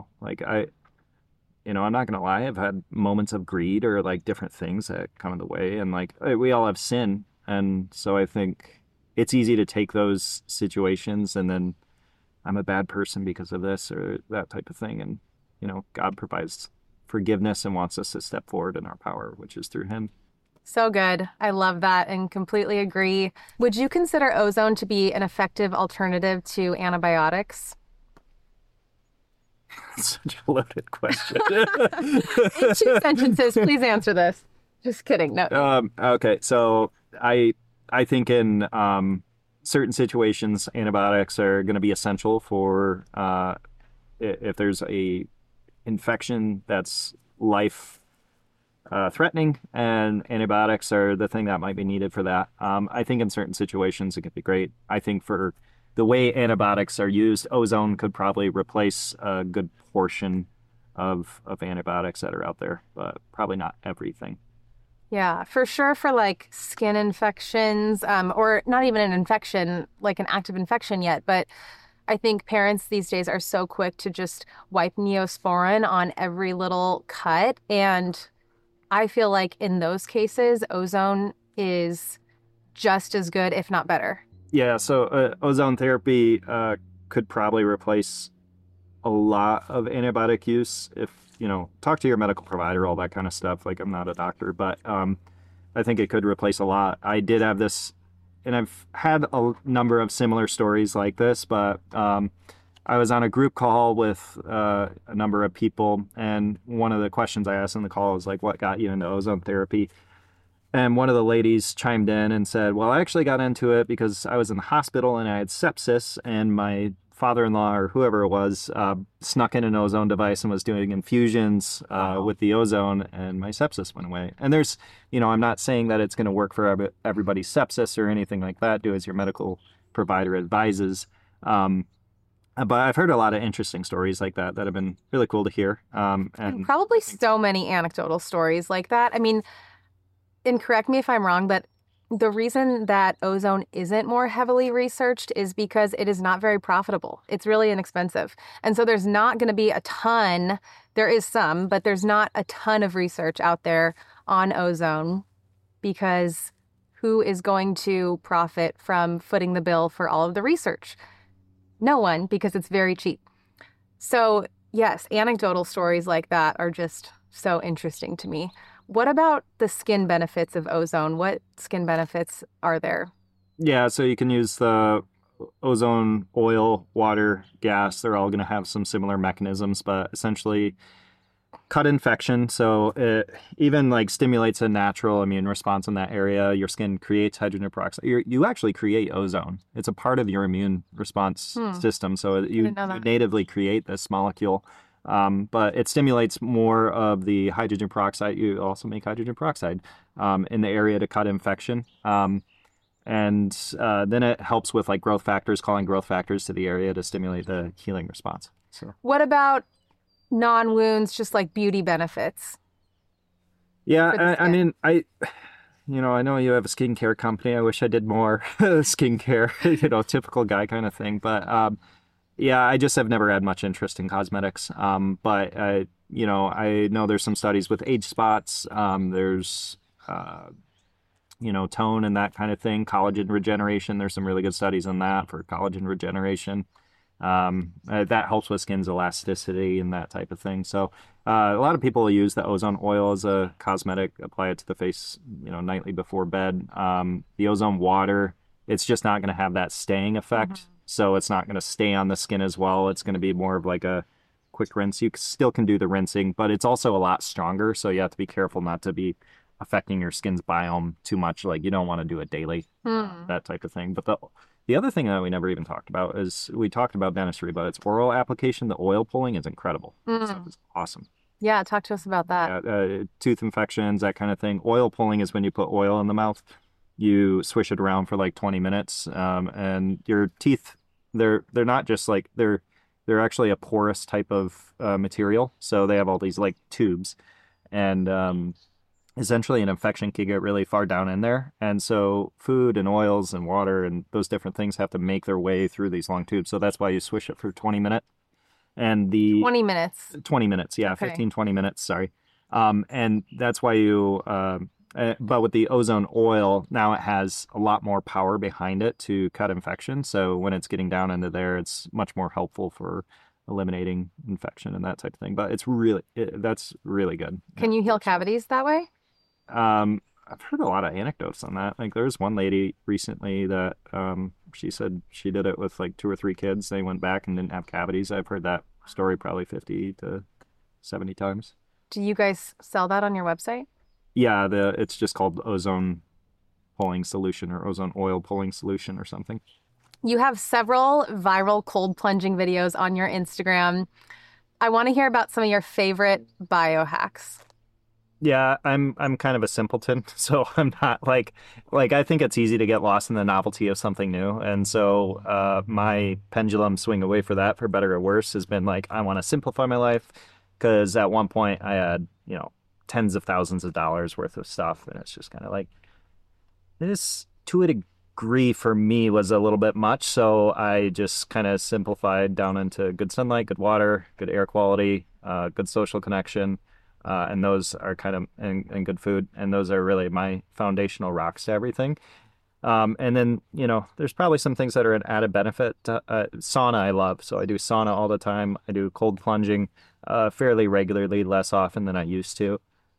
I'm not gonna lie, I've had moments of greed or like different things that come in the way, and like we all have sin, and so I think it's easy to take those situations and then I'm a bad person because of this or that type of thing, and God provides forgiveness and wants us to step forward in our power, which is through him. So good. I love that and completely agree. Would you consider ozone to be an effective alternative to antibiotics? Such a loaded question. In 2 sentences, please answer this. Just kidding. No. Okay. So I think in certain situations, antibiotics are going to be essential for if there's a infection that's life threatening, and antibiotics are the thing that might be needed for that. I think in certain situations it could be great. I think for the way antibiotics are used, ozone could probably replace a good portion of antibiotics that are out there, but probably not everything. Yeah, for sure for like skin infections, or not even an infection, like an active infection yet, but I think parents these days are so quick to just wipe Neosporin on every little cut. And I feel like in those cases, ozone is just as good, if not better. Yeah, so ozone therapy could probably replace a lot of antibiotic use if, talk to your medical provider, all that kind of stuff. Like, I'm not a doctor, but I think it could replace a lot. I did have this, and I've had a number of similar stories like this, but I was on a group call with a number of people, and one of the questions I asked in the call was like, what got you into ozone therapy? And one of the ladies chimed in and said, well, I actually got into it because I was in the hospital and I had sepsis, and my father-in-law or whoever it was snuck in an ozone device and was doing infusions with the ozone, and my sepsis went away. And there's, I'm not saying that it's going to work for everybody's sepsis or anything like that. Do as your medical provider advises. But I've heard a lot of interesting stories like that have been really cool to hear. And probably so many anecdotal stories like that. I mean, and correct me if I'm wrong, but the reason that ozone isn't more heavily researched is because it is not very profitable. It's really inexpensive. And so there's not going to be a ton, there is some, but there's not a ton of research out there on ozone, because who is going to profit from footing the bill for all of the research? No one, because it's very cheap. So yes, anecdotal stories like that are just so interesting to me. What about the skin benefits of ozone? What skin benefits are there? Yeah, so you can use the ozone, oil, water, gas. They're all going to have some similar mechanisms, but essentially cut infection. So it even like stimulates a natural immune response in that area. Your skin creates hydrogen peroxide. You actually create ozone. It's a part of your immune response system. So you natively create this molecule. But it stimulates more of the hydrogen peroxide. You also make hydrogen peroxide in the area to cut infection. And then it helps with like growth factors, calling growth factors to the area to stimulate the healing response. So, what about non-wounds, just like beauty benefits? Yeah, I mean, I know you have a skincare company. I wish I did more skincare, typical guy kind of thing. But yeah, I just have never had much interest in cosmetics. But I know there's some studies with age spots. There's, tone and that kind of thing. Collagen regeneration. There's some really good studies on that for collagen regeneration. That helps with skin's elasticity and that type of thing. So a lot of people use the ozone oil as a cosmetic, apply it to the face, nightly before bed. The ozone water, it's just not going to have that staying effect. Mm-hmm. So it's not going to stay on the skin as well. It's going to be more of like a quick rinse. You still can do the rinsing, but it's also a lot stronger. So you have to be careful not to be affecting your skin's biome too much. Like you don't want to do it daily, that type of thing. But the other thing that we never even talked about is we talked about dentistry, but it's oral application. The oil pulling is incredible. Stuff is awesome. Yeah, talk to us about that. Tooth infections, that kind of thing. Oil pulling is when you put oil in the mouth. You swish it around for like 20 minutes, and your teeth, they're not just like, they're actually a porous type of material. So they have all these like tubes, and essentially an infection can get really far down in there. And so food and oils and water and those different things have to make their way through these long tubes. So that's why you swish it for 20 minutes. And 20 minutes. 20 minutes, yeah, okay. 15, 20 minutes, sorry. And that's why you... but with the ozone oil, now it has a lot more power behind it to cut infection. So when it's getting down into there, it's much more helpful for eliminating infection and that type of thing. But that's really good. Can you heal cavities that way? I've heard a lot of anecdotes on that. Like there's one lady recently that she said she did it with like 2 or 3 kids. They went back and didn't have cavities. I've heard that story probably 50 to 70 times. Do you guys sell that on your website? Yeah, it's just called ozone pulling solution or ozone oil pulling solution or something. You have several viral cold plunging videos on your Instagram. I want to hear about some of your favorite biohacks. Yeah, I'm kind of a simpleton, so I'm not like I think it's easy to get lost in the novelty of something new. And so my pendulum swing away for that, for better or worse, has been like I want to simplify my life because at one point I had, tens of thousands of dollars worth of stuff, and it's just kind of like this to a degree for me was a little bit much. So I just kind of simplified down into good sunlight, good water, good air quality, good social connection. And those are and good food. And those are really my foundational rocks to everything. And then, there's probably some things that are an added benefit. Sauna I love. So I do sauna all the time. I do cold plunging fairly regularly, less often than I used to.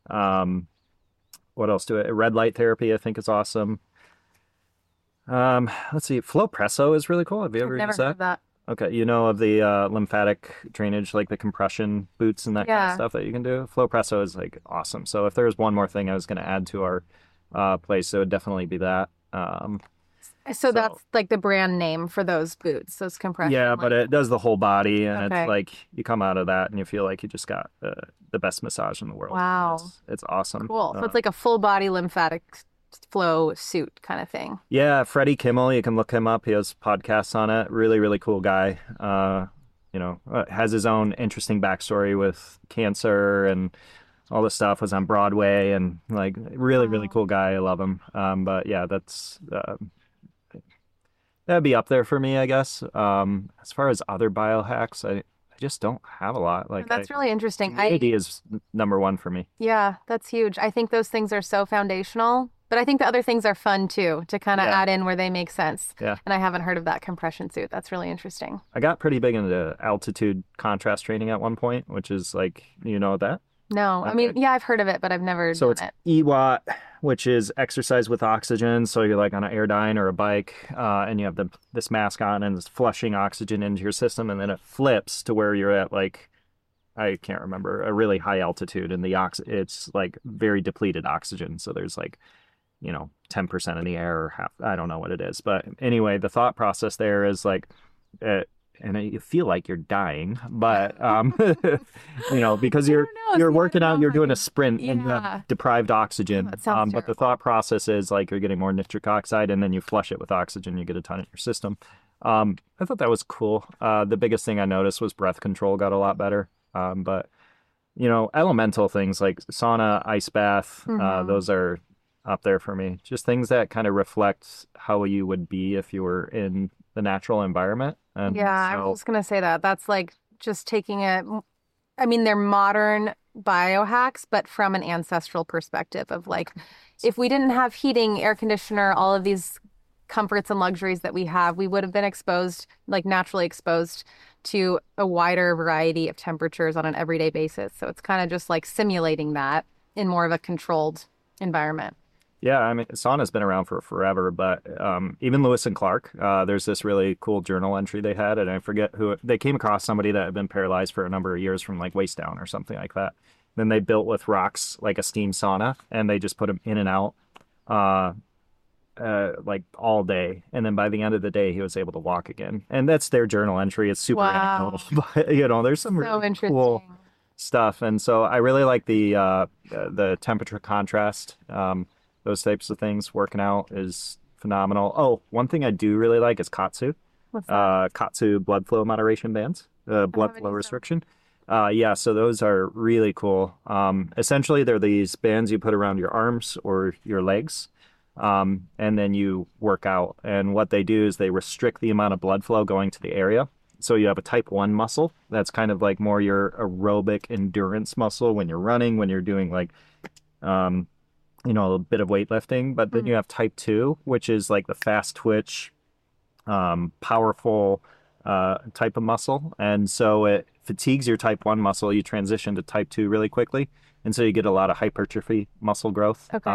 What else do I? Red light therapy I think is awesome. Let's see. Flowpresso is really cool. Have you I've ever never used heard that? of that. Okay, you know of the lymphatic drainage, like the compression boots and that kind of Yeah. stuff that you can do. Flowpresso is like awesome. So if there was one more thing I was going to add to our place, it would definitely be that. So that's like the brand name for those boots, those compression. Yeah, but it does the whole body, and Okay. it's like you come out of that and you feel like you just got the best massage in the world. Wow. It's awesome. Cool. So it's like a full body lymphatic flow suit kind of thing. Yeah, Freddie Kimmel, you can look him up. He has podcasts on it. Really, really cool guy. Has his own interesting backstory with cancer and all this stuff. Was on Broadway and like really, really cool guy. I love him. But yeah, that'd be up there for me, I guess. As far as other biohacks, I just don't have a lot. Like That's really interesting. community is number one for me. Yeah, that's huge. I think those things are so foundational, but I think the other things are fun too, to kind of Yeah. add in where they make sense. Yeah. And I haven't heard of that compression suit. That's really interesting. I got pretty big into altitude contrast training at one point, which is like, that? No, I mean, yeah, I've heard of it, but I've never So done it's it. EWAT, which is exercise with oxygen. So you're like on an Airdyne or a bike, and you have this mask on and it's flushing oxygen into your system, and then it flips to where you're at like I can't remember a really high altitude, and it's like very depleted oxygen. So there's like 10% in the air or half. I don't know what it is, but anyway, the thought process there is like. And you feel like you're dying, but because you're working out, you're doing a sprint in the deprived oxygen. That sounds But the terrible. thought process is like you're getting more nitric oxide, and then you flush it with oxygen, you get a ton in your system. I thought that was cool. The biggest thing I noticed was breath control got a lot better. But elemental things like sauna, ice bath, those are up there for me. Just things that kind of reflect how you would be if you were in the natural environment. And Yeah, I so, was just gonna say that. That's like just taking it. I mean, they're modern biohacks, but from an ancestral perspective of like, if we didn't have heating, air conditioner, all of these comforts and luxuries that we have, we would have been exposed, like naturally exposed to a wider variety of temperatures on an everyday basis. So it's kind of just like simulating that in more of a controlled environment. yeah, I mean, sauna's been around for forever, but even Lewis and Clark, there's this really cool journal entry they had, and I forget they came across somebody that had been paralyzed for a number of years from like waist down or something like that. Then they built with rocks like a steam sauna, and they just put them in and out like all day. And then by the end of the day, he was able to walk again. And that's their journal entry. It's super Wow. anecdotal, but there's some So really interesting. cool stuff. And so I really like the temperature contrast. Those types of things. Working out is phenomenal. Oh, one thing I do really like is Katsu. What's that? Katsu blood flow moderation bands, blood haven't flow used them. restriction. Yeah, so those are really cool. Essentially, they're these bands you put around your arms or your legs, and then you work out. And what they do is they restrict the amount of blood flow going to the area. So you have a type 1 muscle that's kind of like more your aerobic endurance muscle when you're running, when you're doing like a bit of weightlifting. But then you have type 2, which is like the fast twitch, powerful type of muscle. And so it fatigues your type 1 muscle. You transition to type 2 really quickly. And so you get a lot of hypertrophy muscle growth. Okay.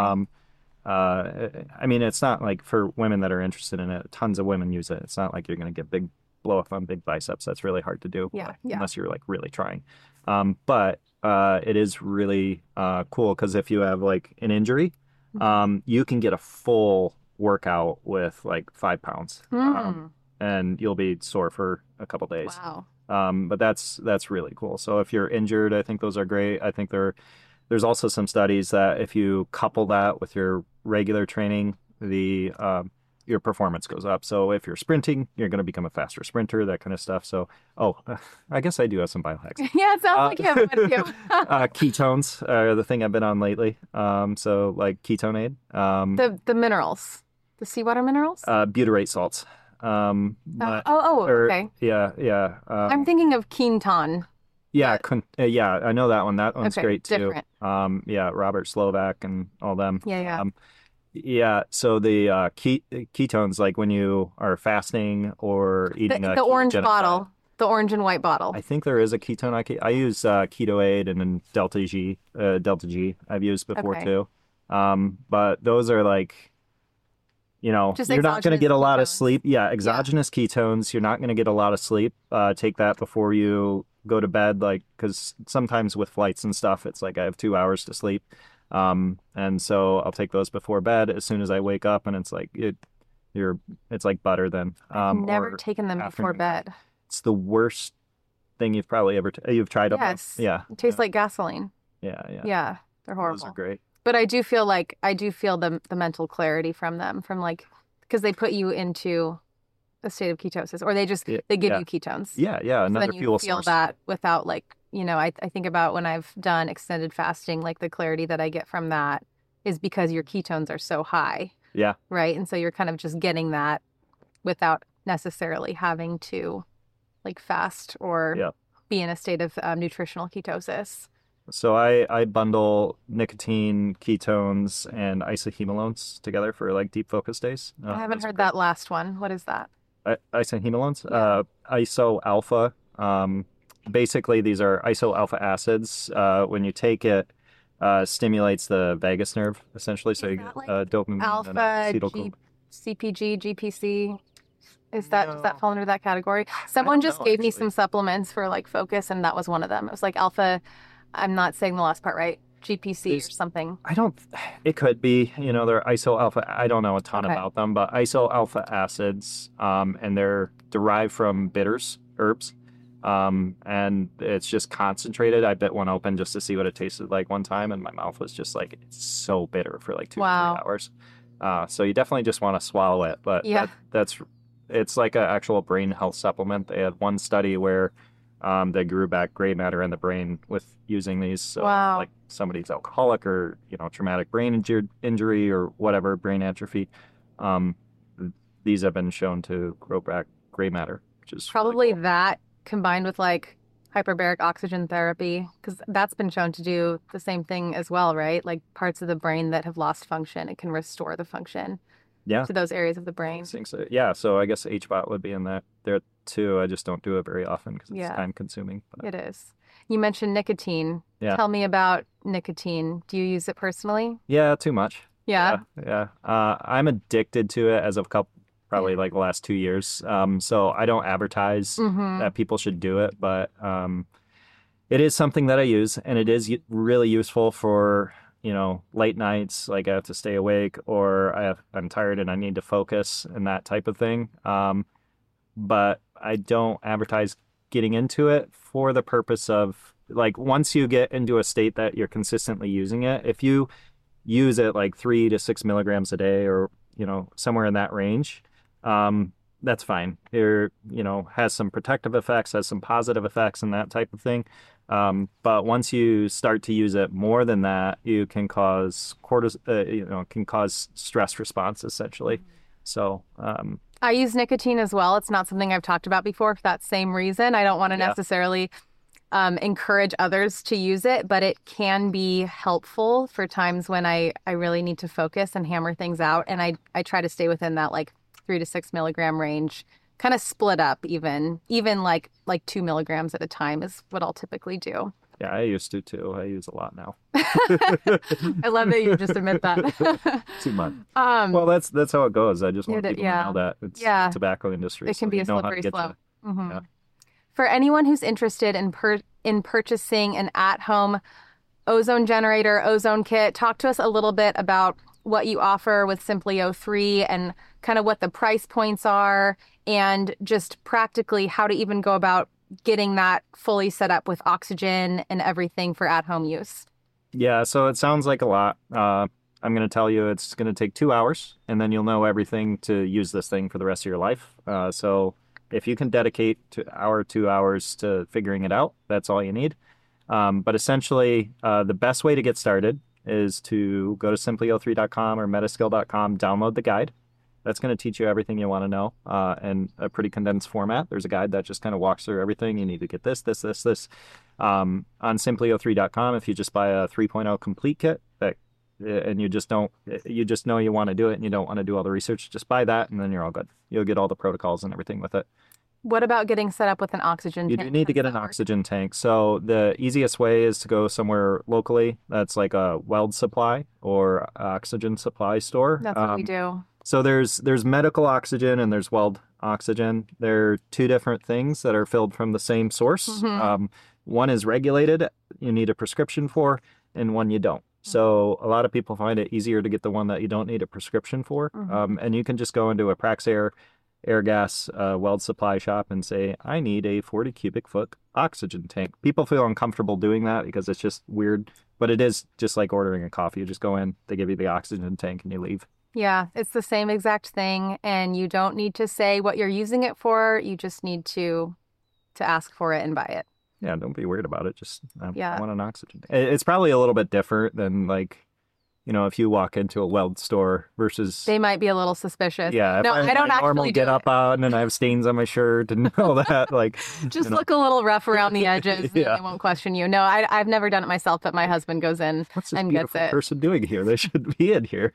I mean, it's not like for women that are interested in it, tons of women use it. It's not like you're going to get big blow up on big biceps. That's really hard to do. Yeah, yeah. Unless you're like really trying. But it is really cool because if you have like an injury, you can get a full workout with like 5 pounds, and you'll be sore for a couple days. Wow. But that's really cool. So if you're injured, I think those are great. I think they're there's also some studies that if you couple that with your regular training, your performance goes up. So if you're sprinting, you're going to become a faster sprinter, that kind of stuff. So, I guess I do have some biohacks. Yeah, it sounds like you have one too. Ketones are the thing I've been on lately. So like Ketonade. The minerals, the seawater minerals. Butyrate salts. Okay. Yeah. I'm thinking of Quinton. Yeah, I know that one. That one's Okay, great too. different. Yeah, Robert Slovak and all them. Yeah. Yeah, so the ketones, like when you are fasting or eating The orange bottle, the orange and white bottle. I think there is a ketone. I use Ketoaid and then Delta G. I've used before Okay. too. But those are like, Just you're not going to exogenous get a lot of ketones. sleep. Yeah, exogenous ketones. You're not going to get a lot of sleep. Take that before you go to bed, like, because sometimes with flights and stuff, it's like I have 2 hours to sleep. And so I'll take those before bed as soon as I wake up, and it's like it's like butter then. I've never or taken them before afternoon. bed. It's the worst thing you've probably ever you've tried them. Yes. Yeah. It tastes like gasoline. Yeah. Yeah, they're Those horrible. are great. But I do feel the mental clarity from them, from like, because they put you into a state of ketosis, or they give you ketones. Yeah. So Another then you fuel feel source. that without like, I think about when I've done extended fasting, like the clarity that I get from that is because your ketones are so high, Yeah. right? And so you're kind of just getting that without necessarily having to like fast or Yeah. be in a state of nutritional ketosis. So I bundle nicotine, ketones, and isohemalones together for like deep focus days. I haven't those are heard great. that last one. What is that? Isohemalones. Yeah. Iso alpha. Basically, these are iso alpha acids. When you take it, stimulates the vagus nerve essentially. So Is you that get like dopamine and Alpha, acetylcholine. CPG, GPC. Does that No. fall under that category? Someone don't just know, gave me actually. some supplements for like focus, and that was one of them. It was like Alpha. I'm not saying the last part right. GPC or something. I don't. It could be. They're iso alpha. I don't know a ton Okay. about them, but iso alpha acids, and they're derived from bitters, herbs, and it's just concentrated. I bit one open just to see what it tasted like one time, and my mouth was just like, it's so bitter for like 2 Wow. or 3 hours. So you definitely just want to swallow it, but Yeah. it's like an actual brain health supplement. They had one study where they grew back gray matter in the brain with using these. So Wow. like somebody's alcoholic or traumatic brain injury or whatever, brain atrophy, these have been shown to grow back gray matter, which is really Probably cool. that combined with like hyperbaric oxygen therapy, because that's been shown to do the same thing as well, right? Like parts of the brain that have lost function, it can restore the function Yeah. to those areas of the brain. I think so. Yeah, so I guess HBOT would be in there too. I just don't do it very often because it's Yeah. time consuming. But It is. You mentioned nicotine. Yeah. Tell me about nicotine. Do you use it personally? yeah, too much. Yeah. Yeah. I'm addicted to it as of probably like the last 2 years. So I don't advertise Mm-hmm. that people should do it, but it is something that I use, and it is really useful for late nights, like I have to stay awake, or I'm tired and I need to focus and that type of thing. But I don't advertise getting into it for the purpose of, like, once you get into a state that you're consistently using it, if you use it like 3 to 6 milligrams a day, or somewhere in that range, that's fine. It has some protective effects, has some positive effects, and that type of thing. But once you start to use it more than that, you can cause can cause stress response essentially. So I use nicotine as well. It's not something I've talked about before for that same reason. I don't want to Yeah. necessarily encourage others to use it, but it can be helpful for times when I really need to focus and hammer things out. And I try to stay within that like 3 to 6 milligram range, kind of split up even like 2 milligrams at a time is what I'll typically do. yeah, I used to too. I use a lot now. I love that you just admit that. Too much. Um, Well, that's how it goes. I just want It- people yeah. to know that it's Yeah. the tobacco industry. It can so be you a know how to slippery get slope. Mhm. Yeah. For anyone who's interested in purchasing an at-home ozone generator, ozone kit, talk to us a little bit about what you offer with Simply O3 and kind of what the price points are, and just practically how to even go about getting that fully set up with oxygen and everything for at-home use. Yeah, so it sounds like a lot. I'm going to tell you it's going to take 2 hours, and then you'll know everything to use this thing for the rest of your life. So if you can dedicate 2 hours to figuring it out, that's all you need. But essentially, the best way to get started is to go to simplyo3.com or metaskill.com, download the guide. That's going to teach you everything you want to know in a pretty condensed format. There's a guide that just kind of walks through everything. You need to get this, this, this, this. On simplyo3.com, if you just buy a 3.0 complete kit and you just know you want to do it and you don't want to do all the research, just buy that and then you're all good. You'll get all the protocols and everything with it. What about getting set up with an oxygen tank? You do need to get an oxygen tank. So the easiest way is to go somewhere locally that's like a weld supply or oxygen supply store. That's what we do. So there's medical oxygen and there's weld oxygen. They're two different things that are filled from the same source. Mm-hmm. One is regulated, you need a prescription for, and one you don't. So a lot of people find it easier to get the one that you don't need a prescription for. Mm-hmm. And you can just go into a Praxair Airgas weld supply shop and say, I need a 40 cubic foot oxygen tank. People feel uncomfortable doing that because it's just weird, but it is just like ordering a coffee. You just go in, they give you the oxygen tank and you leave. Yeah, it's the same exact thing. And you don't need to say what you're using it for. You just need to ask for it and buy it. Yeah, don't be weird about it. Just, I want an oxygen. It's probably a little bit different than like, if you walk into a weld store versus... They might be a little suspicious. Yeah. No, I don't actually get up out and I have stains on my shirt and all that. Like, just look a little rough around the edges and they won't question you. No, I've never done it myself, but my husband goes in and gets it. What's this person doing here? They should be in here.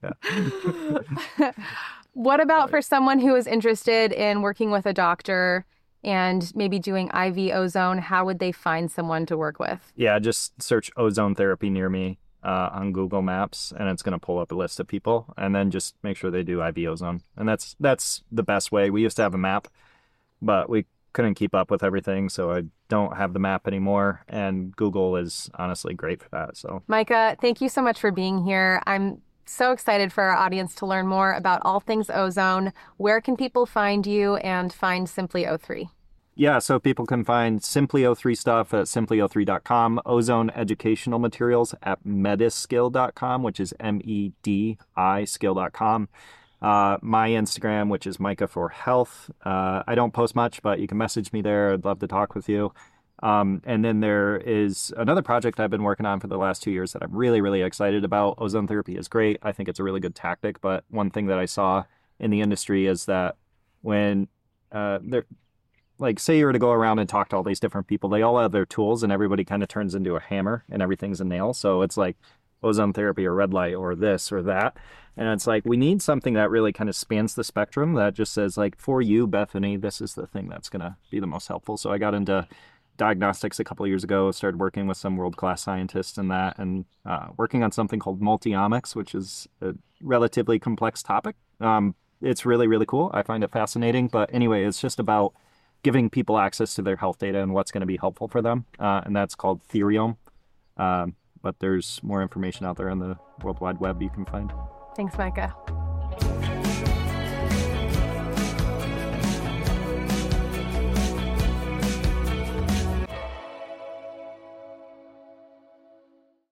What about for someone who is interested in working with a doctor and maybe doing IV ozone? How would they find someone to work with? Yeah, just search ozone therapy near me on Google Maps, and it's going to pull up a list of people, and then just make sure they do IV ozone. And that's the best way. We used to have a map, but we couldn't keep up with everything, so I don't have the map anymore, and Google is honestly great for that. So, Micah, thank you so much for being here. I'm so excited for our audience to learn more about all things ozone. Where can people find you and find Simply O3? Yeah, so people can find Simply O3 stuff at simplyo3.com, ozone educational materials at mediskill.com, which is MEDI skill.com. My Instagram, which is Micah for Health. I don't post much, but you can message me there. I'd love to talk with you. And then there is another project I've been working on for the last 2 years that I'm really, really excited about. Ozone therapy is great. I think it's a really good tactic. But one thing that I saw in the industry is that when say you were to go around and talk to all these different people, they all have their tools and everybody kind of turns into a hammer and everything's a nail. So it's like ozone therapy or red light or this or that. And it's like, we need something that really kind of spans the spectrum that just says like, for you, Bethany, this is the thing that's going to be the most helpful. So I got into diagnostics a couple of years ago, started working with some world-class scientists in that and working on something called multiomics, which is a relatively complex topic. It's really, really cool. I find it fascinating. But anyway, it's just about giving people access to their health data and what's going to be helpful for them. And that's called Theriome. But there's more information out there on the World Wide Web you can find. Thanks, Micah.